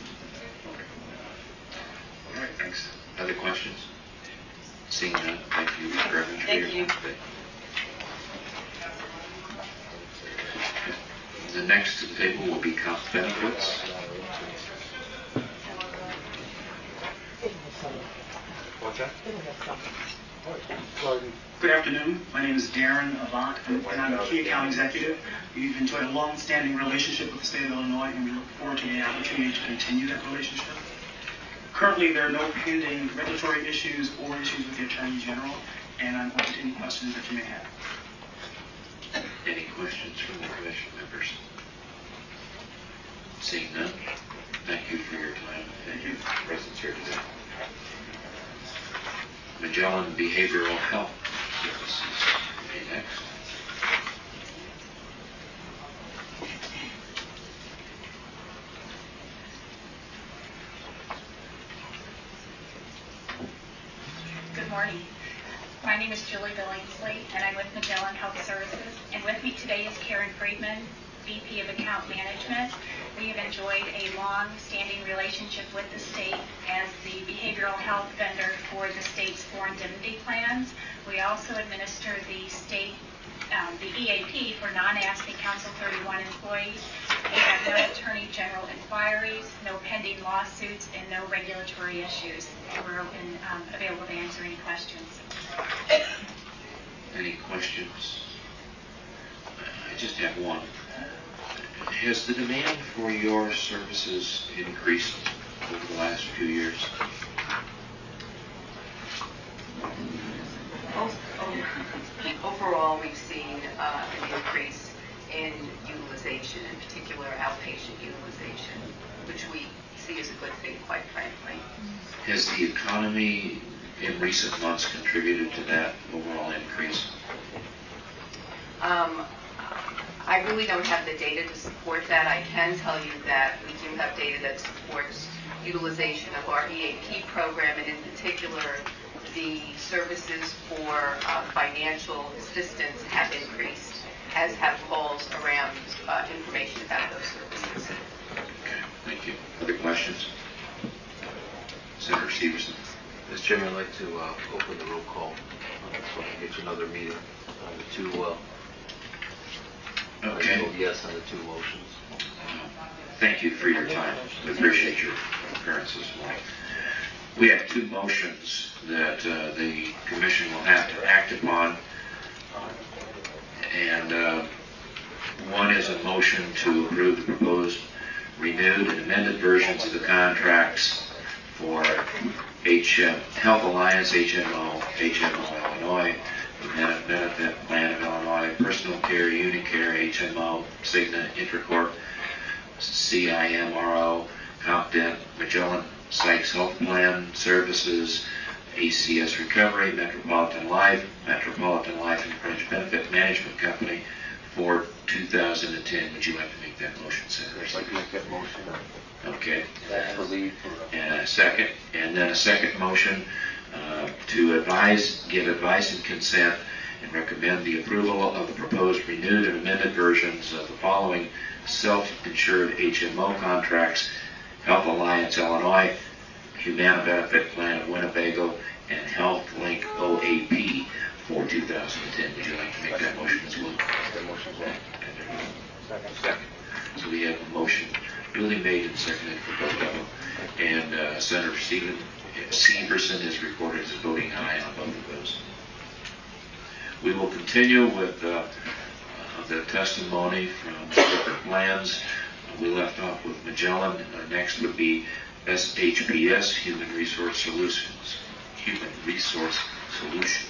All right, thanks. Other questions? Seeing none, thank you, Mister Evans, for your Thank you. update. The next to the table will be comp benefits. What's that? Good afternoon. My name is Darren Avant, and I'm the key account executive. We've enjoyed a long-standing relationship with the state of Illinois, and we look forward to the opportunity to continue that relationship. Currently, there are no pending regulatory issues or issues with the Attorney General, and I'm open to any questions that you may have. Any questions from the commission members? Seeing none, thank you for your time and your presence here today. Magellan Behavioral Health Services will be next. Good morning. My name is Julie Billingsley, and I'm with Magellan Health Services. And with me today is Karen Friedman, V P of Account Management. We have enjoyed a long-standing relationship with the state as the behavioral health vendor for the state's four indemnity plans. We also administer the state, um, the E A P for non-asking Council thirty-one employees. We have no Attorney General inquiries, no pending lawsuits, and no regulatory issues. We're open, um, available to answer any questions. Any questions? I just have one. Has the demand for your services increased over the last few years? Overall, we've seen uh, an increase in utilization, in particular outpatient utilization, which we see as a good thing, quite frankly. Has the economy in recent months contributed to that overall increase? Um, I really don't have the data to support that. I can tell you that we do have data that supports utilization of our E A P program, and in particular, the services for uh, financial assistance have increased, as have calls around uh, information about those services. Okay, thank you. Other questions? Senator Stevenson. Mister Chairman, I'd like to uh, open the roll call uh, so I can get you another meeting on the two. Uh, Okay. I vote yes on the two motions. Thank you for your time. We appreciate your appearance this morning. We have two motions that uh, the commission will have to act upon. And uh, one is a motion to approve the proposed renewed and amended versions of the contracts for H M, Health Alliance, H M O, H M O Illinois, Humana Benefit Plan of Illinois, Personal Care, Unicare, H M O, Cigna, Intracorp, C I M R O, CompDent, Magellan Sykes Health Plan Services, A C S Recovery, Metropolitan Life, Metropolitan Life and Fringe Benefit Management Company for two thousand ten. Would you like to make that motion, Senator? I'd like to make that motion. Okay. That's the lead. And a second, and then a second motion uh, to advise, give advice and consent and recommend the approval of the proposed renewed and amended versions of the following self-insured H M O contracts: Health Alliance Illinois, Humana Benefit Plan of Winnebago, and Health Link O A P for two thousand ten. Would you like to make that motion as well? That motion as well. Second. So we have a motion duly made and seconded for both of them. And uh, Senator Stephen Severson is recorded as voting aye on both of those. We will continue with uh, uh, the testimony from different plans. Uh, we left off with Magellan. Uh, next would be S H P S, Human Resource Solutions. Human Resource Solutions.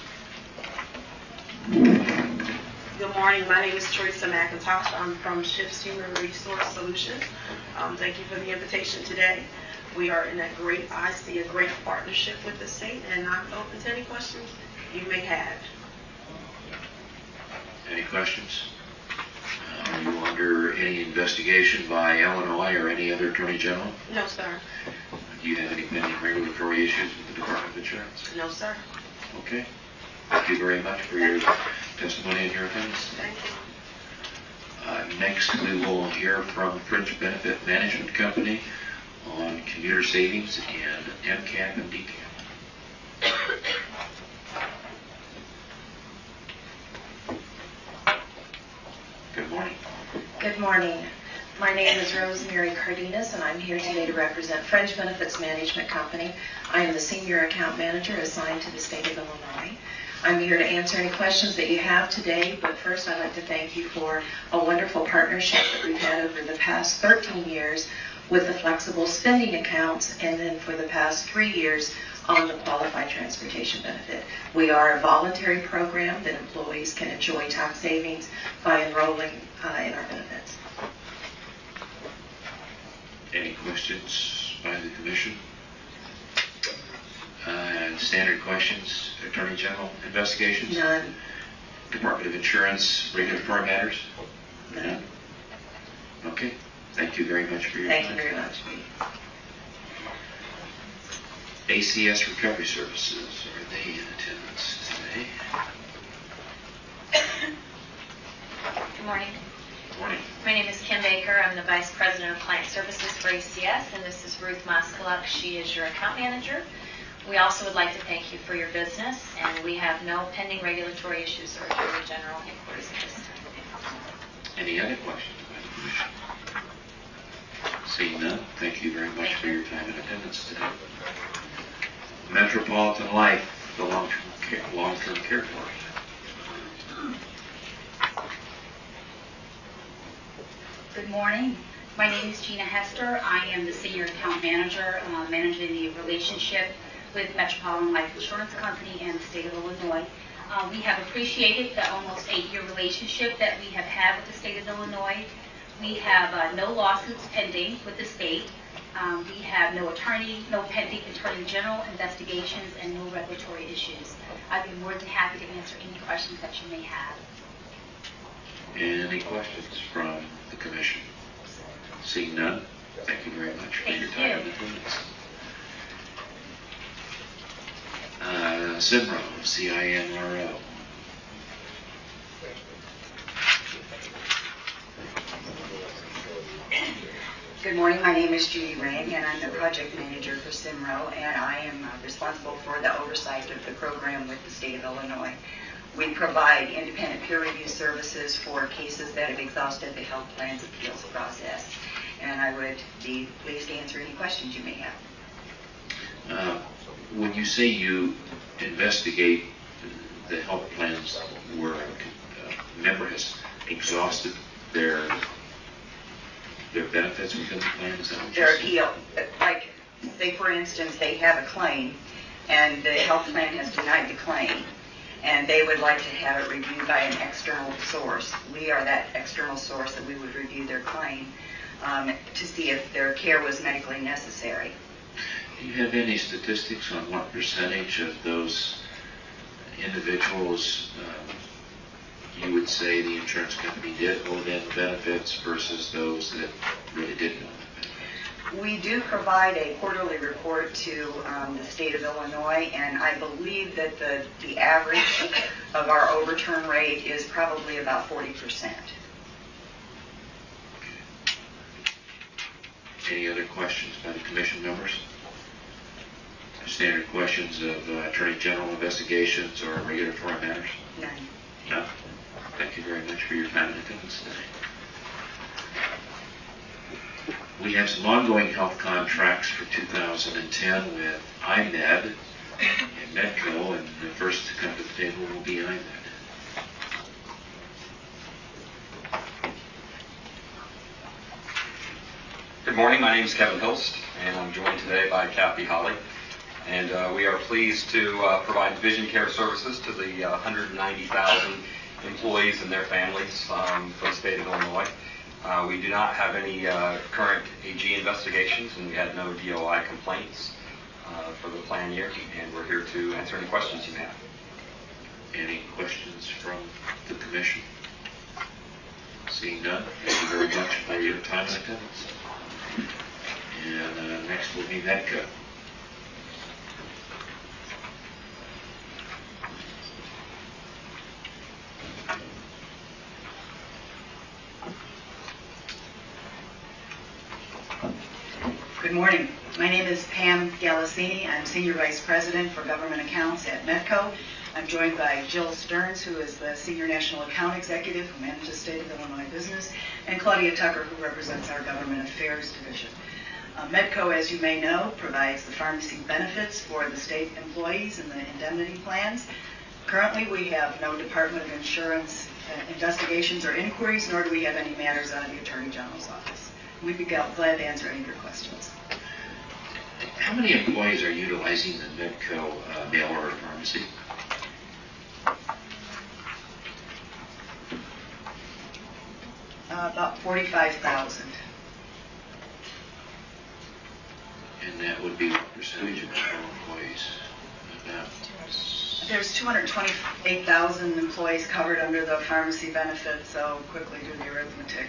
Good morning. My name is Teresa McIntosh. I'm from Shifts Human Resource Solutions. Um, thank you for the invitation today. We are in a great, I see a great partnership with the state, and I'm open to any questions you may have. Any questions? Uh, are you under any investigation by Illinois or any other Attorney General? No, sir. Do you have any pending regulatory issues with the Department of Insurance? No, sir. Okay. Thank you very much for your testimony and your attendance. Thank you. Uh, next, we will hear from Fringe Benefit Management Company on commuter savings and M CAP and D CAP. Good morning. Good morning. My name is Rosemary Cardenas, and I'm here today to represent Fringe Benefits Management Company. I am the Senior Account Manager assigned to the state of Illinois. I'm here to answer any questions that you have today, but first I'd like to thank you for a wonderful partnership that we've had over the past thirteen years with the flexible spending accounts, and then for the past three years on the qualified transportation benefit. We are a voluntary program that employees can enjoy tax savings by enrolling uh, in our benefits. Any questions by the Commission? Uh, standard questions, Attorney General, investigations? None. Department of Insurance, regulatory matters? None. Okay. Thank you very much for your Thank time. you very much. A C S Recovery Services, are they in attendance today? Good morning. Good morning. My name is Kim Baker. I'm the Vice President of Client Services for A C S, and this is Ruth Moskaluk. She is your account manager. We also would like to thank you for your business, and we have no pending regulatory issues or Attorney General inquiries at this time. Any other questions by the Commission? Seeing none, thank you very much for your time and attendance today. Metropolitan Life, the long-term care, long-term care board. Good morning. My name is Gina Hester. I am the Senior Account Manager, uh, managing the relationship with Metropolitan Life Insurance Company and the state of Illinois. Uh, we have appreciated the almost eight-year relationship that we have had with the state of Illinois. We have uh, no lawsuits pending with the state. Um, we have no attorney, no pending Attorney General investigations, and no regulatory issues. I'd be more than happy to answer any questions that you may have. Any questions from the Commission? Seeing none, thank you very much for Thank your you. time and attendance. Uh, CIMRO, C I M R O. Good morning. My name is Judy Ring, and I'm the project manager for CIMRO, and I am uh, responsible for the oversight of the program with the state of Illinois. We provide independent peer review services for cases that have exhausted the health plan's appeals process, and I would be pleased to answer any questions you may have. Uh, when you say you investigate the health plans where a member has exhausted their their benefits within the plan, is that what you're Their saying? appeal, like, say for instance, they have a claim, and the health plan has denied the claim, and they would like to have it reviewed by an external source. We are that external source that we would review their claim um, to see if their care was medically necessary. Do you have any statistics on what percentage of those individuals um, you would say the insurance company did owe them benefits versus those that really didn't owe them benefits? We do provide a quarterly report to um, the state of Illinois, and I believe that the, the average of our overturn rate is probably about forty percent. Any other questions by the commission members? Standard questions of uh, Attorney General investigations or regulatory matters? None. No. Thank you very much for your time and attendance today. We have some ongoing health contracts for two thousand ten with I M E D and Medco, and the first to come to the table will be I M E D. Good morning, my name is Kevin Hilst, and I'm joined today by Kathy Holly. And uh, we are pleased to uh, provide vision care services to the uh, one hundred ninety thousand employees and their families um, for the state of Illinois. Uh, we do not have any uh, current A G investigations, and we had no D O I complaints uh, for the plan year, and we're here to answer any questions you may have. Any questions from the commission? Seeing none, thank you very much for your time and attendance. And uh, next will be Medco. Good morning. My name is Pam Galasini. I'm Senior Vice President for Government Accounts at Medco. I'm joined by Jill Stearns, who is the Senior National Account Executive who manages the State of Illinois business, and Claudia Tucker, who represents our Government Affairs Division. Uh, Medco, as you may know, provides the pharmacy benefits for the state employees and the indemnity plans. Currently, we have no Department of Insurance uh, investigations or inquiries, nor do we have any matters out of the Attorney General's office. We'd be glad to answer any of your questions. How many employees are utilizing the Medco uh, mail order pharmacy? Uh, about forty-five thousand. And that would be what percentage of total employees? About There's two hundred twenty-eight thousand employees covered under the pharmacy benefit, so quickly do the arithmetic.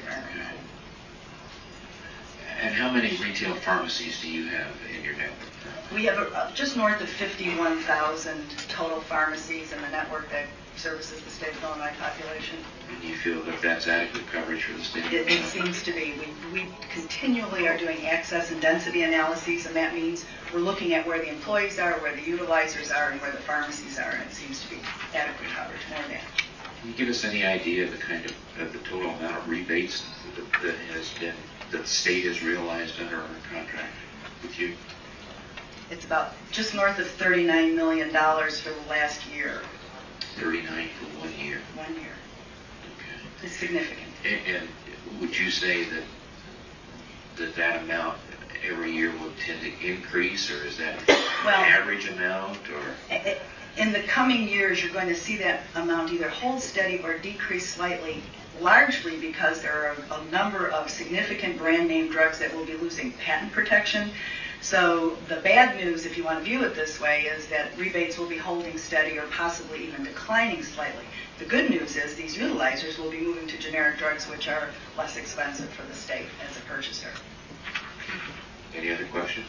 And how many retail pharmacies do you have in your network? We have uh, just north of fifty-one thousand total pharmacies in the network that services the state of Illinois population. And do you feel that that's adequate coverage for the state of Illinois? It, it seems to be. We, we continually are doing access and density analyses, and that means we're looking at where the employees are, where the utilizers are, and where the pharmacies are, and it seems to be adequate coverage, more than. Can you give us any idea of the kind of, of the total amount of rebates that, that has been, that the state has realized under our contract with you? It's about just north of thirty-nine million dollars for the last year. thirty-nine for one year? One year. Okay. It's significant. And, and would you say that, that that amount every year will tend to increase, or is that well, an average amount? Or in the coming years, you're going to see that amount either hold steady or decrease slightly, largely because there are a number of significant brand name drugs that will be losing patent protection. So the bad news, if you want to view it this way, is that rebates will be holding steady or possibly even declining slightly. The good news is these utilizers will be moving to generic drugs, which are less expensive for the state as a purchaser. Any other questions?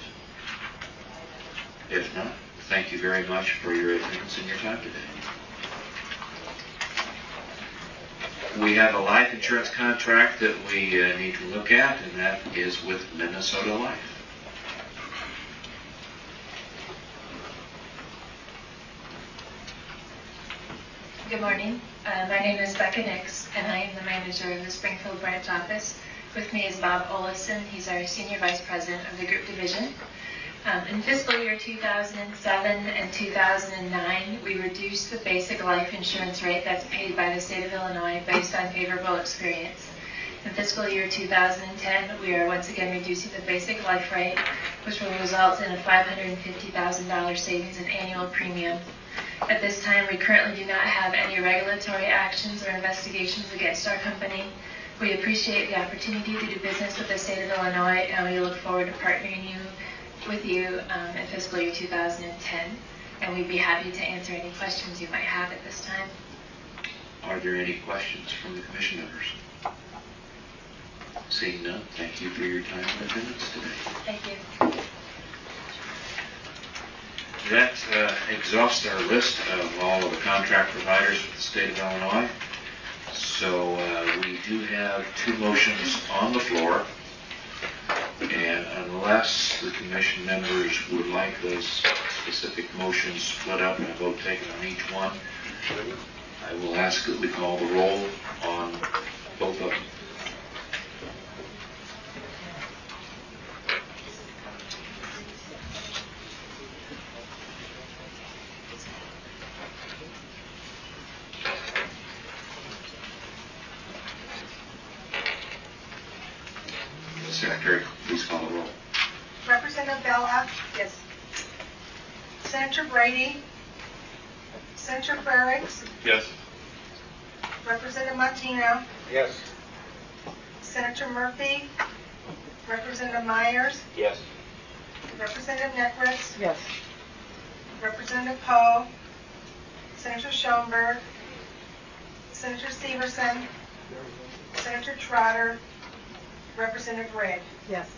If not, thank you very much for your attendance and your time today. We have a life insurance contract that we uh, need to look at, and that is with Minnesota Life. Good morning. Uh, my name is Becca Nix, and I am the manager of the Springfield branch office. With me is Bob Olafson. He's our senior vice president of the group division. Um, in fiscal year two thousand seven and two thousand nine, we reduced the basic life insurance rate that's paid by the state of Illinois based on favorable experience. In fiscal year two thousand ten, we are once again reducing the basic life rate, which will result in a five hundred fifty thousand dollars savings in annual premium. At this time, we currently do not have any regulatory actions or investigations against our company. We appreciate the opportunity to do business with the state of Illinois, and we look forward to partnering you with you um, in fiscal year two thousand ten. And we'd be happy to answer any questions you might have at this time. Are there any questions from the commission members? Seeing none, thank you for your time and attendance today. Thank you. That uh, exhausts our list of all of the contract providers with the state of Illinois. So uh, we do have two motions on the floor. And unless the commission members would like those specific motions split up and a vote taken on each one, I will ask that we call the roll on both of them. Secretary, please call the roll. Representative Bella? Yes. Senator Brady? Senator Frerichs? Yes. Representative Martino? Yes. Senator Murphy? Representative Myers? Yes. Representative Neckress? Yes. Representative Poe? Senator Schoenberg? Senator Severson? Senator Trotter? Representative Gregg? Yes.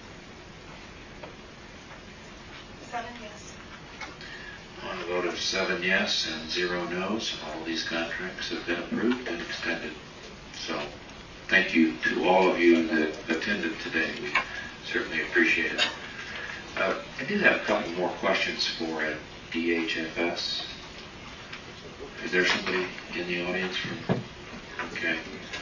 Seven yes. On a vote of seven yes and zero no's, all of these contracts have been approved and extended. So thank you to all of you that attended today. We certainly appreciate it. Uh, I do have a couple more questions for uh, D H F S. Is there somebody in the audience from? Okay.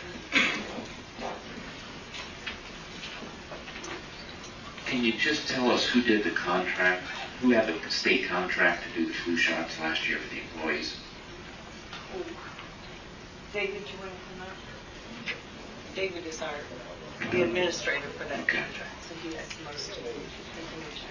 Can you just tell us who did the contract, who had the state contract to do the flu shots last year for the employees? David, you want to come up? David is our, the administrator for that Okay. contract, so he has most of the information.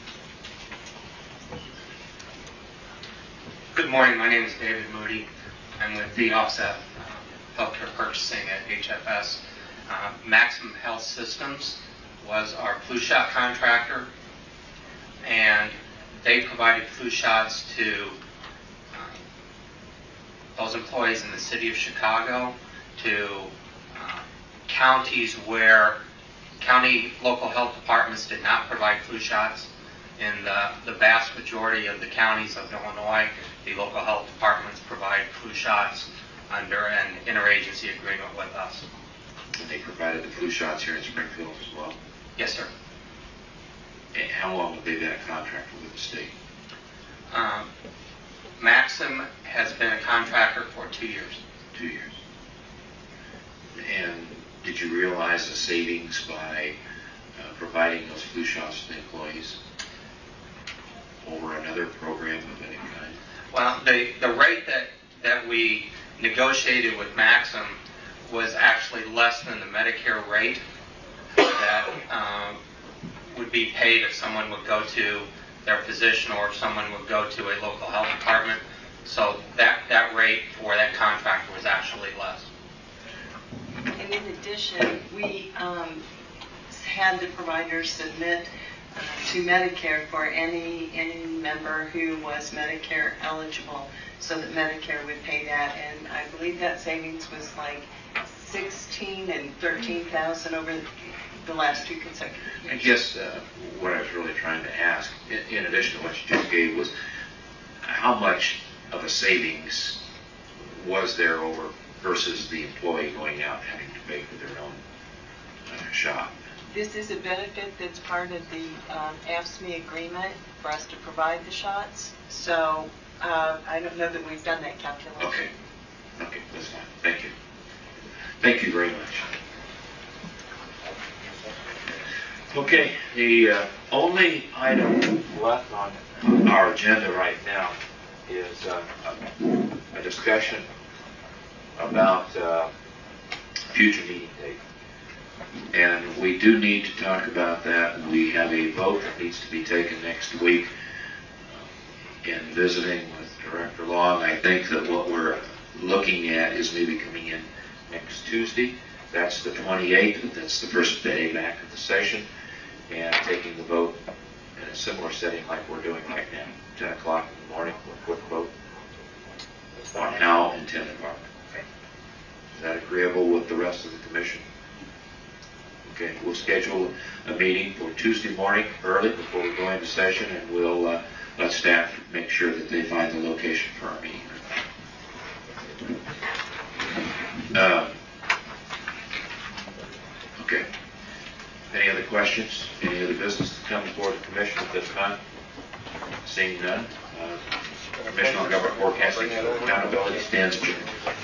Good morning, my name is David Moody. I'm with the Office of uh, Healthcare Purchasing at H F S. Uh, Maximum Health Systems was our flu shot contractor, and they provided flu shots to um, those employees in the city of Chicago, to uh, counties where county local health departments did not provide flu shots. In the, the vast majority of the counties of Illinois, the local health departments provide flu shots under an interagency agreement with us. And they provided the flu shots here in Springfield as well. Yes, sir. And how long have they been a contractor with the state? Um, Maxim has been a contractor for two years. Two years. And did you realize the savings by uh, providing those flu shots to the employees over another program of any kind? Well, the, the rate that, that we negotiated with Maxim was actually less than the Medicare rate that um, would be paid if someone would go to their physician or if someone would go to a local health department. So that, that rate for that contractor was actually less. And in addition, we um, had the providers submit uh, to Medicare for any any member who was Medicare eligible, so that Medicare would pay that. And I believe that savings was like sixteen and thirteen thousand over the last two consecutive years. I guess uh, what I was really trying to ask, in, in addition to what you just gave, was how much of a savings was there over versus the employee going out and having to pay for their own uh, shot? This is a benefit that's part of the um, A F S C M E agreement for us to provide the shots. So uh, I don't know that we've done that calculation. Okay. Okay, that's fine. Thank you. Thank you very much. Okay, the uh, only item left on our agenda right now is uh, a, a discussion about uh, future meeting date. And we do need to talk about that. We have a vote that needs to be taken next week in visiting with Director Long. I think that what we're looking at is maybe coming in next Tuesday. That's the twenty-eighth. That's the first day back of the session, and taking the vote in a similar setting like we're doing right now, ten o'clock in the morning, a quick vote on Hal and Tenenbaum. Is that agreeable with the rest of the commission? Okay, we'll schedule a meeting for Tuesday morning early before we go into session, and we'll uh, let staff make sure that they find the location for our meeting. Uh, okay. Any other questions? Any other business to come before the commission at this time? Seeing none. Uh, Commission on Government Forecasting and Accountability stands adjourned.